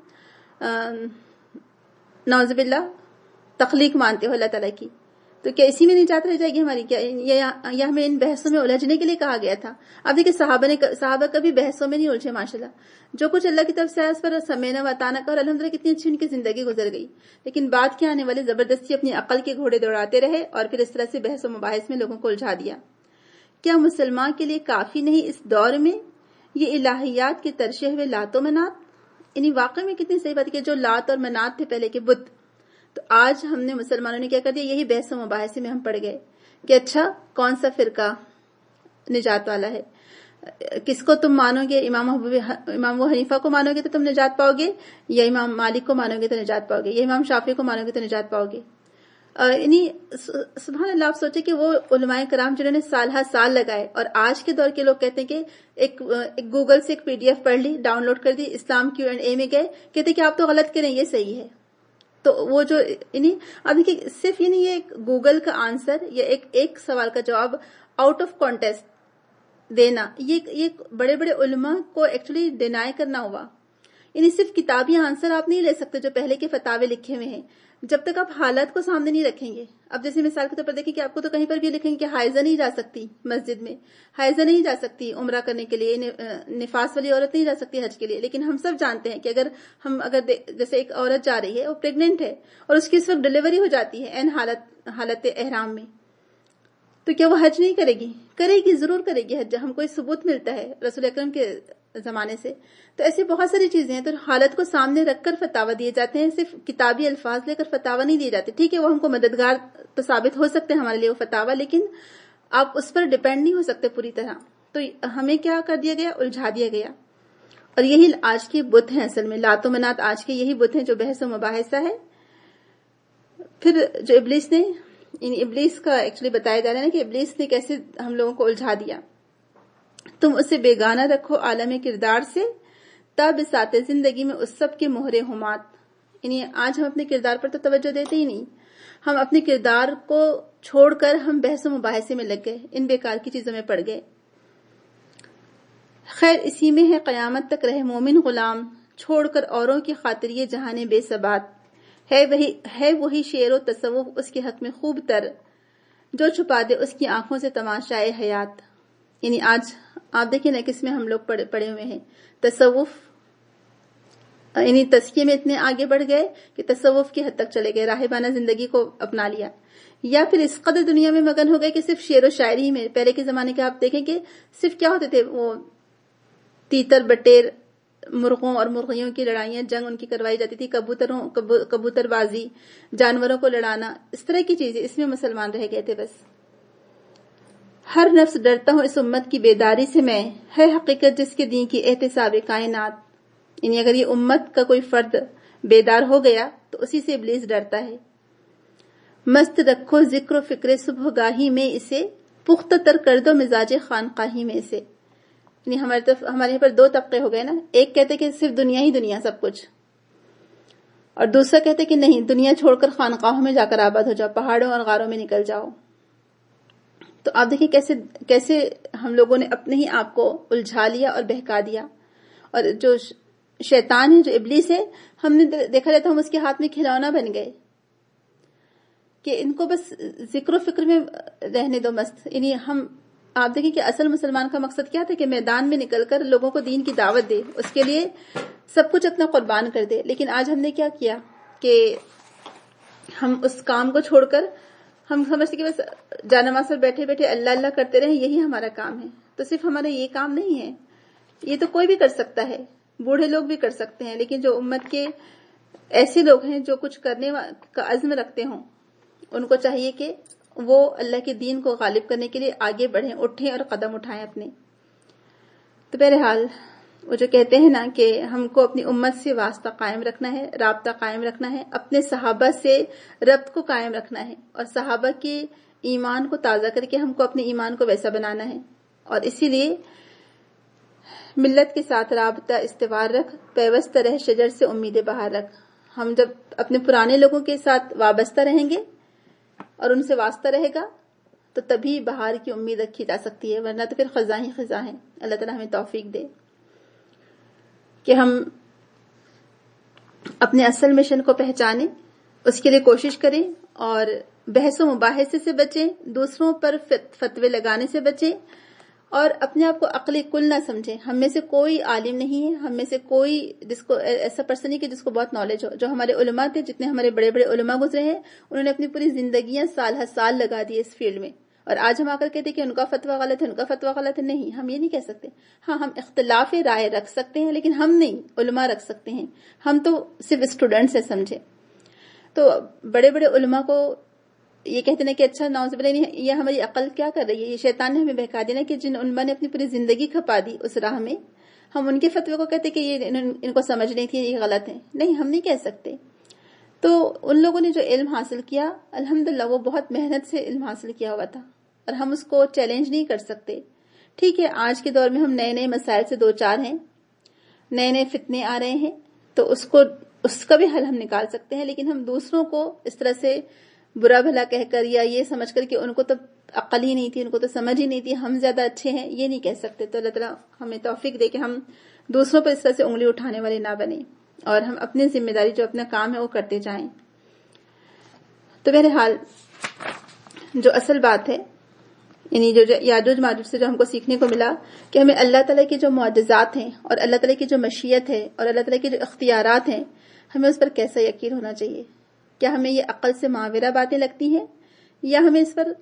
نعوذ باللہ تخلیق مانتے ہو اللہ تعالیٰ کی؟ تو کیا اسی میں نجات رہ جائے گی ہماری؟ کیا یہ ہمیں ان بحثوں میں الجھنے کے لیے کہا گیا تھا؟ اب دیکھیں صحابہ کبھی بحثوں میں نہیں الجھے ماشاءاللہ. جو کچھ اللہ کی طرف سے اس پر سمینا وطانہ کا، اور الحمدللہ کتنی اچھی ان کی زندگی گزر گئی. لیکن بعد کے آنے والے زبردستی اپنی عقل کے گھوڑے دوڑاتے رہے اور پھر اس طرح سے بحث و مباحث میں لوگوں کو الجھا دیا. کیا مسلمان کے لیے کافی نہیں اس دور میں یہ الہیات کے ترشے ہوئے لات و منات؟ یعنی واقعی میں کتنی صحیح بات ہے کہ جو لات اور منات تھے پہلے کے بت، تو آج ہم نے مسلمانوں نے کیا کر دیا؟ یہی بحث و مباحثے میں ہم پڑ گئے کہ اچھا کون سا فرقہ نجات والا ہے، کس کو تم مانو گے؟ امام ابو حنیفہ کو مانو گے تو تم نجات پاؤ گے، یا امام مالک کو مانو گے تو نجات پاؤ گے، یا امام شافعی کو مانو گے تو نجات پاؤ گے. یعنی سبحان اللہ، آپ سوچے کہ وہ علماء کرام جنہوں نے سال ہر سال لگائے، اور آج کے دور کے لوگ کہتے ہیں کہ ایک گوگل سے ایک PDF پڑھ لی، ڈاؤن لوڈ کر دی، اسلام Q&A میں گئے، کہتے کہ آپ تو غلط کریں، یہ صحیح ہے. تو وہ جو یعنی اب دیکھیے صرف یعنی یہ گوگل کا آنسر یا ایک سوال کا جواب آؤٹ آف کانٹیکسٹ دینا، یہ بڑے بڑے علماء کو ایکچولی ڈینائی کرنا ہوا. یعنی صرف کتابی آنسر آپ نہیں لے سکتے جو پہلے کے فتاوے لکھے ہوئے ہیں، جب تک آپ حالت کو سامنے نہیں رکھیں گے. اب جیسے مثال کے طور پر دیکھیں کہ آپ کو تو کہیں پر بھی لکھیں گے کہ حائضہ نہیں جا سکتی مسجد میں، حائضہ نہیں جا سکتی عمرہ کرنے کے لیے، نفاس والی عورت نہیں جا سکتی حج کے لیے. لیکن ہم سب جانتے ہیں کہ اگر جیسے ایک عورت جا رہی ہے، وہ پریگننٹ ہے اور اس کی اس وقت ڈلیوری ہو جاتی ہے حالت احرام میں، تو کیا وہ حج نہیں کرے گی؟ کرے گی، ضرور کرے گی حج. ہم کو ثبوت ملتا ہے رسول اکرم کے زمانے سے. تو ایسی بہت ساری چیزیں ہیں. تو حالت کو سامنے رکھ کر فتاوی دیے جاتے ہیں، صرف کتابی الفاظ لے کر فتاوی نہیں دیے جاتے. ٹھیک ہے، وہ ہم کو مددگار تو ثابت ہو سکتے ہیں ہمارے لیے وہ فتاوی، لیکن آپ اس پر ڈیپینڈ نہیں ہو سکتے پوری طرح. تو ہمیں کیا کر دیا گیا؟ الجھا دیا گیا. اور یہی آج کے بت ہیں، اصل میں لات و منات آج کے یہی بت ہیں جو بحث و مباحثہ ہے. پھر جو ابلیس کا ایکچولی بتایا جا رہا ہے نا کہ ابلیس نے کیسے ہم لوگوں کو الجھا دیا. تم اسے بیگانہ رکھو عالم کردار سے، تا بساط زندگی میں اس سب کے مہرے ہمات. یعنی آج ہم اپنے کردار پر تو توجہ دیتے ہی نہیں، ہم اپنے کردار کو چھوڑ کر ہم بحث و مباحثے میں لگ گئے، ان بیکار کی چیزوں میں پڑ گئے. خیر اسی میں ہے قیامت تک رہے مومن غلام، چھوڑ کر اوروں کی خاطر یہ جہاں بے ثبات. ہے وہی شعر و تصوف اس کے حق میں خوب تر، جو چھپا دے اس کی آنکھوں سے تماشائے حیات. یعنی آج آپ دیکھیں نا کس میں ہم لوگ پڑے ہوئے ہیں، تصوف. یعنی تزکیے میں اتنے آگے بڑھ گئے کہ تصوف کی حد تک چلے گئے، راہبانہ زندگی کو اپنا لیا. یا پھر اس قدر دنیا میں مگن ہو گئے کہ صرف شعر و شاعری میں. پہلے کے زمانے کے آپ دیکھیں کہ صرف کیا ہوتے تھے، وہ تیتر بٹیر، مرغوں اور مرغیوں کی لڑائیاں، جنگ ان کی کروائی جاتی تھی، کبوتر بازی، جانوروں کو لڑانا، اس طرح کی چیزیں. اس میں مسلمان رہ گئے تھے. بس ہر نفس ڈرتا ہوں اس امت کی بیداری سے میں، ہے حقیقت جس کے دین کی احتساب کائنات. یعنی اگر یہ امت کا کوئی فرد بیدار ہو گیا تو اسی سے ابلیس ڈرتا ہے. مست رکھو ذکر و فکر صبح گاہی میں اسے، پختہ تر کر دو مزاج خانقاہی میں اسے. یعنی ہمارے یہاں پر دو طبقے ہو گئے نا. ایک کہتے کہ صرف دنیا ہی دنیا سب کچھ، اور دوسرا کہتے کہ نہیں، دنیا چھوڑ کر خانقاہوں میں جا کر آباد ہو جاؤ، پہاڑوں اور غاروں میں نکل جاؤ. تو آپ دیکھیں کیسے ہم لوگوں نے اپنے ہی آپ کو الجھا لیا اور بہکا دیا. اور جو شیطان ہے، جو ابلیس ہے، ہم نے دیکھا جاتا ہم اس کے ہاتھ میں کھلونا بن گئے کہ ان کو بس ذکر و فکر میں رہنے دو مست. یعنی آپ دیکھیں کہ اصل مسلمان کا مقصد کیا تھا کہ میدان میں نکل کر لوگوں کو دین کی دعوت دے، اس کے لیے سب کچھ اپنا قربان کر دے. لیکن آج ہم نے کیا کیا کہ ہم اس کام کو چھوڑ کر ہم سمجھتے کہ بس جانماز پر بیٹھے بیٹھے اللہ اللہ کرتے رہیں، یہی ہمارا کام ہے. تو صرف ہمارا یہ کام نہیں ہے، یہ تو کوئی بھی کر سکتا ہے، بوڑھے لوگ بھی کر سکتے ہیں. لیکن جو امت کے ایسے لوگ ہیں جو کچھ کرنے کا عزم رکھتے ہوں، ان کو چاہیے کہ وہ اللہ کے دین کو غالب کرنے کے لیے آگے بڑھیں، اٹھیں اور قدم اٹھائیں اپنے. تو بہرحال وہ جو کہتے ہیں نا کہ ہم کو اپنی امت سے واسطہ قائم رکھنا ہے، رابطہ قائم رکھنا ہے، اپنے صحابہ سے ربط کو قائم رکھنا ہے، اور صحابہ کے ایمان کو تازہ کر کے ہم کو اپنے ایمان کو ویسا بنانا ہے. اور اسی لیے ملت کے ساتھ رابطہ استوار رکھ، پیوستہ رہ شجر سے امید بہار رکھ. ہم جب اپنے پرانے لوگوں کے ساتھ وابستہ رہیں گے اور ان سے واسطہ رہے گا تو تبھی بہار کی امید رکھی جا سکتی ہے، ورنہ تو پھر خزاں ہی خزاں ہیں. اللہ تعالیٰ ہمیں توفیق دے کہ ہم اپنے اصل مشن کو پہچانیں، اس کے لیے کوشش کریں، اور بحث و مباحثے سے بچیں، دوسروں پر فتوے لگانے سے بچیں، اور اپنے آپ کو عقلی کل نہ سمجھیں. ہم میں سے کوئی عالم نہیں ہے، ہم میں سے کوئی جس کو ایسا پرسن نہیں کہ جس کو بہت نالج ہو. جو ہمارے علماء تھے، جتنے ہمارے بڑے بڑے علماء گزرے ہیں، انہوں نے اپنی پوری زندگیاں سال ہر سال لگا دی اس فیلڈ میں، اور آج ہم آ کر کہتے ہیں کہ ان کا فتویٰ غلط ہے، ان کا فتویٰ غلط ہے. نہیں، ہم یہ نہیں کہہ سکتے. ہاں، ہم اختلاف رائے رکھ سکتے ہیں، لیکن ہم نہیں، علماء رکھ سکتے ہیں. ہم تو صرف اسٹوڈنٹس ہیں، سمجھے. تو بڑے بڑے علماء کو یہ کہتے ہیں کہ اچھا نعوذ باللہ، یہ ہماری عقل کیا کر رہی ہے، یہ شیطان نے ہمیں بہکا دینا کہ جن علماء نے اپنی پوری زندگی کھپا دی اس راہ میں، ہم ان کے فتوے کو کہتے کہ یہ ان کو سمجھ نہیں تھی، یہ غلط ہے. نہیں، ہم نہیں کہہ سکتے. تو ان لوگوں نے جو علم حاصل کیا، الحمدللہ وہ بہت محنت سے علم حاصل کیا ہوا تھا، اور ہم اس کو چیلنج نہیں کر سکتے. ٹھیک ہے، آج کے دور میں ہم نئے نئے مسائل سے دو چار ہیں، نئے نئے فتنے آ رہے ہیں، تو اس کا بھی حل ہم نکال سکتے ہیں، لیکن ہم دوسروں کو اس طرح سے برا بھلا کہہ کر یا یہ سمجھ کر کہ ان کو تو عقل ہی نہیں تھی، ان کو تو سمجھ ہی نہیں تھی، ہم زیادہ اچھے ہیں، یہ نہیں کہہ سکتے. تو اللہ تعالیٰ ہمیں توفیق دے کہ ہم دوسروں پر اس طرح سے انگلی اٹھانے والے نہ بنیں، اور ہم اپنی ذمہ داری جو اپنا کام ہے وہ کرتے جائیں. تو بہرحال جو اصل بات ہے، یعنی جو یاجوج ماجوج سے جو ہم کو سیکھنے کو ملا کہ ہمیں اللہ تعالیٰ کی جو معجزات ہیں، اور اللہ تعالیٰ کی جو مشیت ہے، اور اللہ تعالیٰ کی جو اختیارات ہیں، ہمیں اس پر کیسا یقین ہونا چاہیے. کیا ہمیں یہ عقل سے معاورہ باتیں لگتی ہیں، یا ہمیں اس پر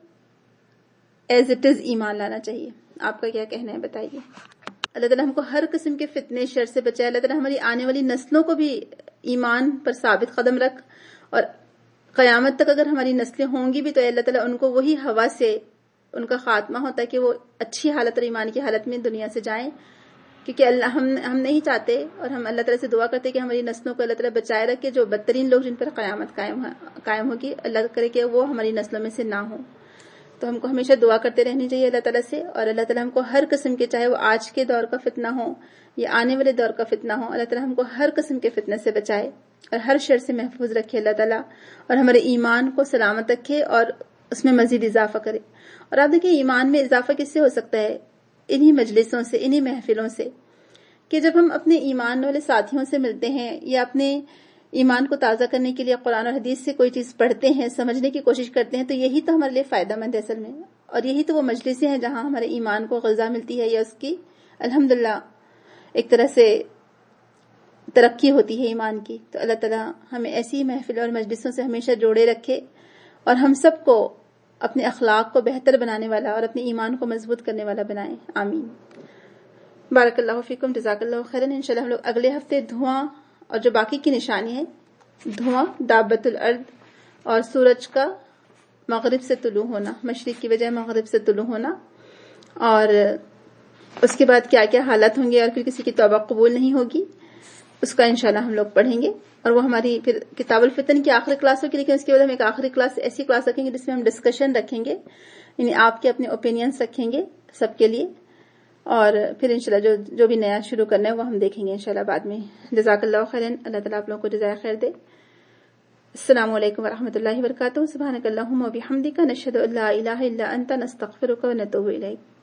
ایز اٹ از ایمان لانا چاہیے؟ آپ کا کیا کہنا ہے، بتائیے. اللہ تعالیٰ ہم کو ہر قسم کے فتنے شر سے بچائے. اللہ تعالیٰ ہماری آنے والی نسلوں کو بھی ایمان پر ثابت قدم رکھ، اور قیامت تک اگر ہماری نسلیں ہوں گی بھی تو اللہ تعالیٰ ان کو وہی ہوا سے ان کا خاتمہ ہوتا ہے کہ وہ اچھی حالت اور ایمان کی حالت میں دنیا سے جائیں. کیونکہ اللہ ہم نہیں چاہتے، اور ہم اللہ تعالیٰ سے دعا کرتے کہ ہماری نسلوں کو اللہ تعالیٰ بچائے رکھے. جو بدترین لوگ جن پر قیامت قائم ہوگی، اللہ کرے کہ وہ ہماری نسلوں میں سے نہ ہوں. تو ہم کو ہمیشہ دعا کرتے رہنی چاہیے اللہ تعالیٰ سے، اور اللہ تعالیٰ ہم کو ہر قسم کے، چاہے وہ آج کے دور کا فتنہ ہو یا آنے والے دور کا فتنہ ہو، اللہ تعالیٰ ہم کو ہر قسم کے فتنے سے بچائے اور ہر شر سے محفوظ رکھے اللہ تعالیٰ، اور ہمارے ایمان کو سلامت رکھے اور اس میں مزید اضافہ کرے. اور آپ دیکھیں ایمان میں اضافہ کس سے ہو سکتا ہے؟ انہی مجلسوں سے، انہی محفلوں سے، کہ جب ہم اپنے ایمان والے ساتھیوں سے ملتے ہیں یا اپنے ایمان کو تازہ کرنے کے لیے قرآن اور حدیث سے کوئی چیز پڑھتے ہیں، سمجھنے کی کوشش کرتے ہیں، تو یہی تو ہمارے لیے فائدہ مند ہے اصل میں. اور یہی تو وہ مجلسیں ہیں جہاں ہمارے ایمان کو غذا ملتی ہے، یا اس کی الحمدللہ ایک طرح سے ترقی ہوتی ہے ایمان کی. تو اللہ تعالیٰ ہمیں ایسی محفلوں اور مجلسوں سے ہمیشہ جوڑے رکھے، اور ہم سب کو اپنے اخلاق کو بہتر بنانے والا اور اپنے ایمان کو مضبوط کرنے والا بنائے. آمین. بارک اللہ فیکم، جزاک اللہ خیرن. انشاءاللہ ہم لوگ اگلے ہفتے دھواں اور جو باقی کی نشانی ہے، دھواں، دابت الارض، اور سورج کا مغرب سے طلوع ہونا، مشرق کی بجائے مغرب سے طلوع ہونا، اور اس کے بعد کیا کیا حالات ہوں گے اور پھر کسی کی توبہ قبول نہیں ہوگی، اس کا انشاءاللہ ہم لوگ پڑھیں گے. اور وہ ہماری پھر کتاب الفتن کی آخری کلاس ہوگی، لیکن اس کے بعد ہم ایک آخری کلاس، ایسی کلاس رکھیں گے جس میں ہم ڈسکشن رکھیں گے، یعنی آپ کے اپنے اوپینینز رکھیں گے سب کے لیے. اور پھر انشاءاللہ جو بھی نیا شروع کرنا ہے وہ ہم دیکھیں گے انشاءاللہ بعد میں. جزاک اللہ خیرن. اللہ تعالیٰ آپ لوگوں کو جزائے خیر دے. السلام علیکم ورحمۃ اللہ وبرکاتہ. سبحانک اللہم و بحمدک، نشہد ان لا الہ الا انت، نستغفرک و نتوب الیک.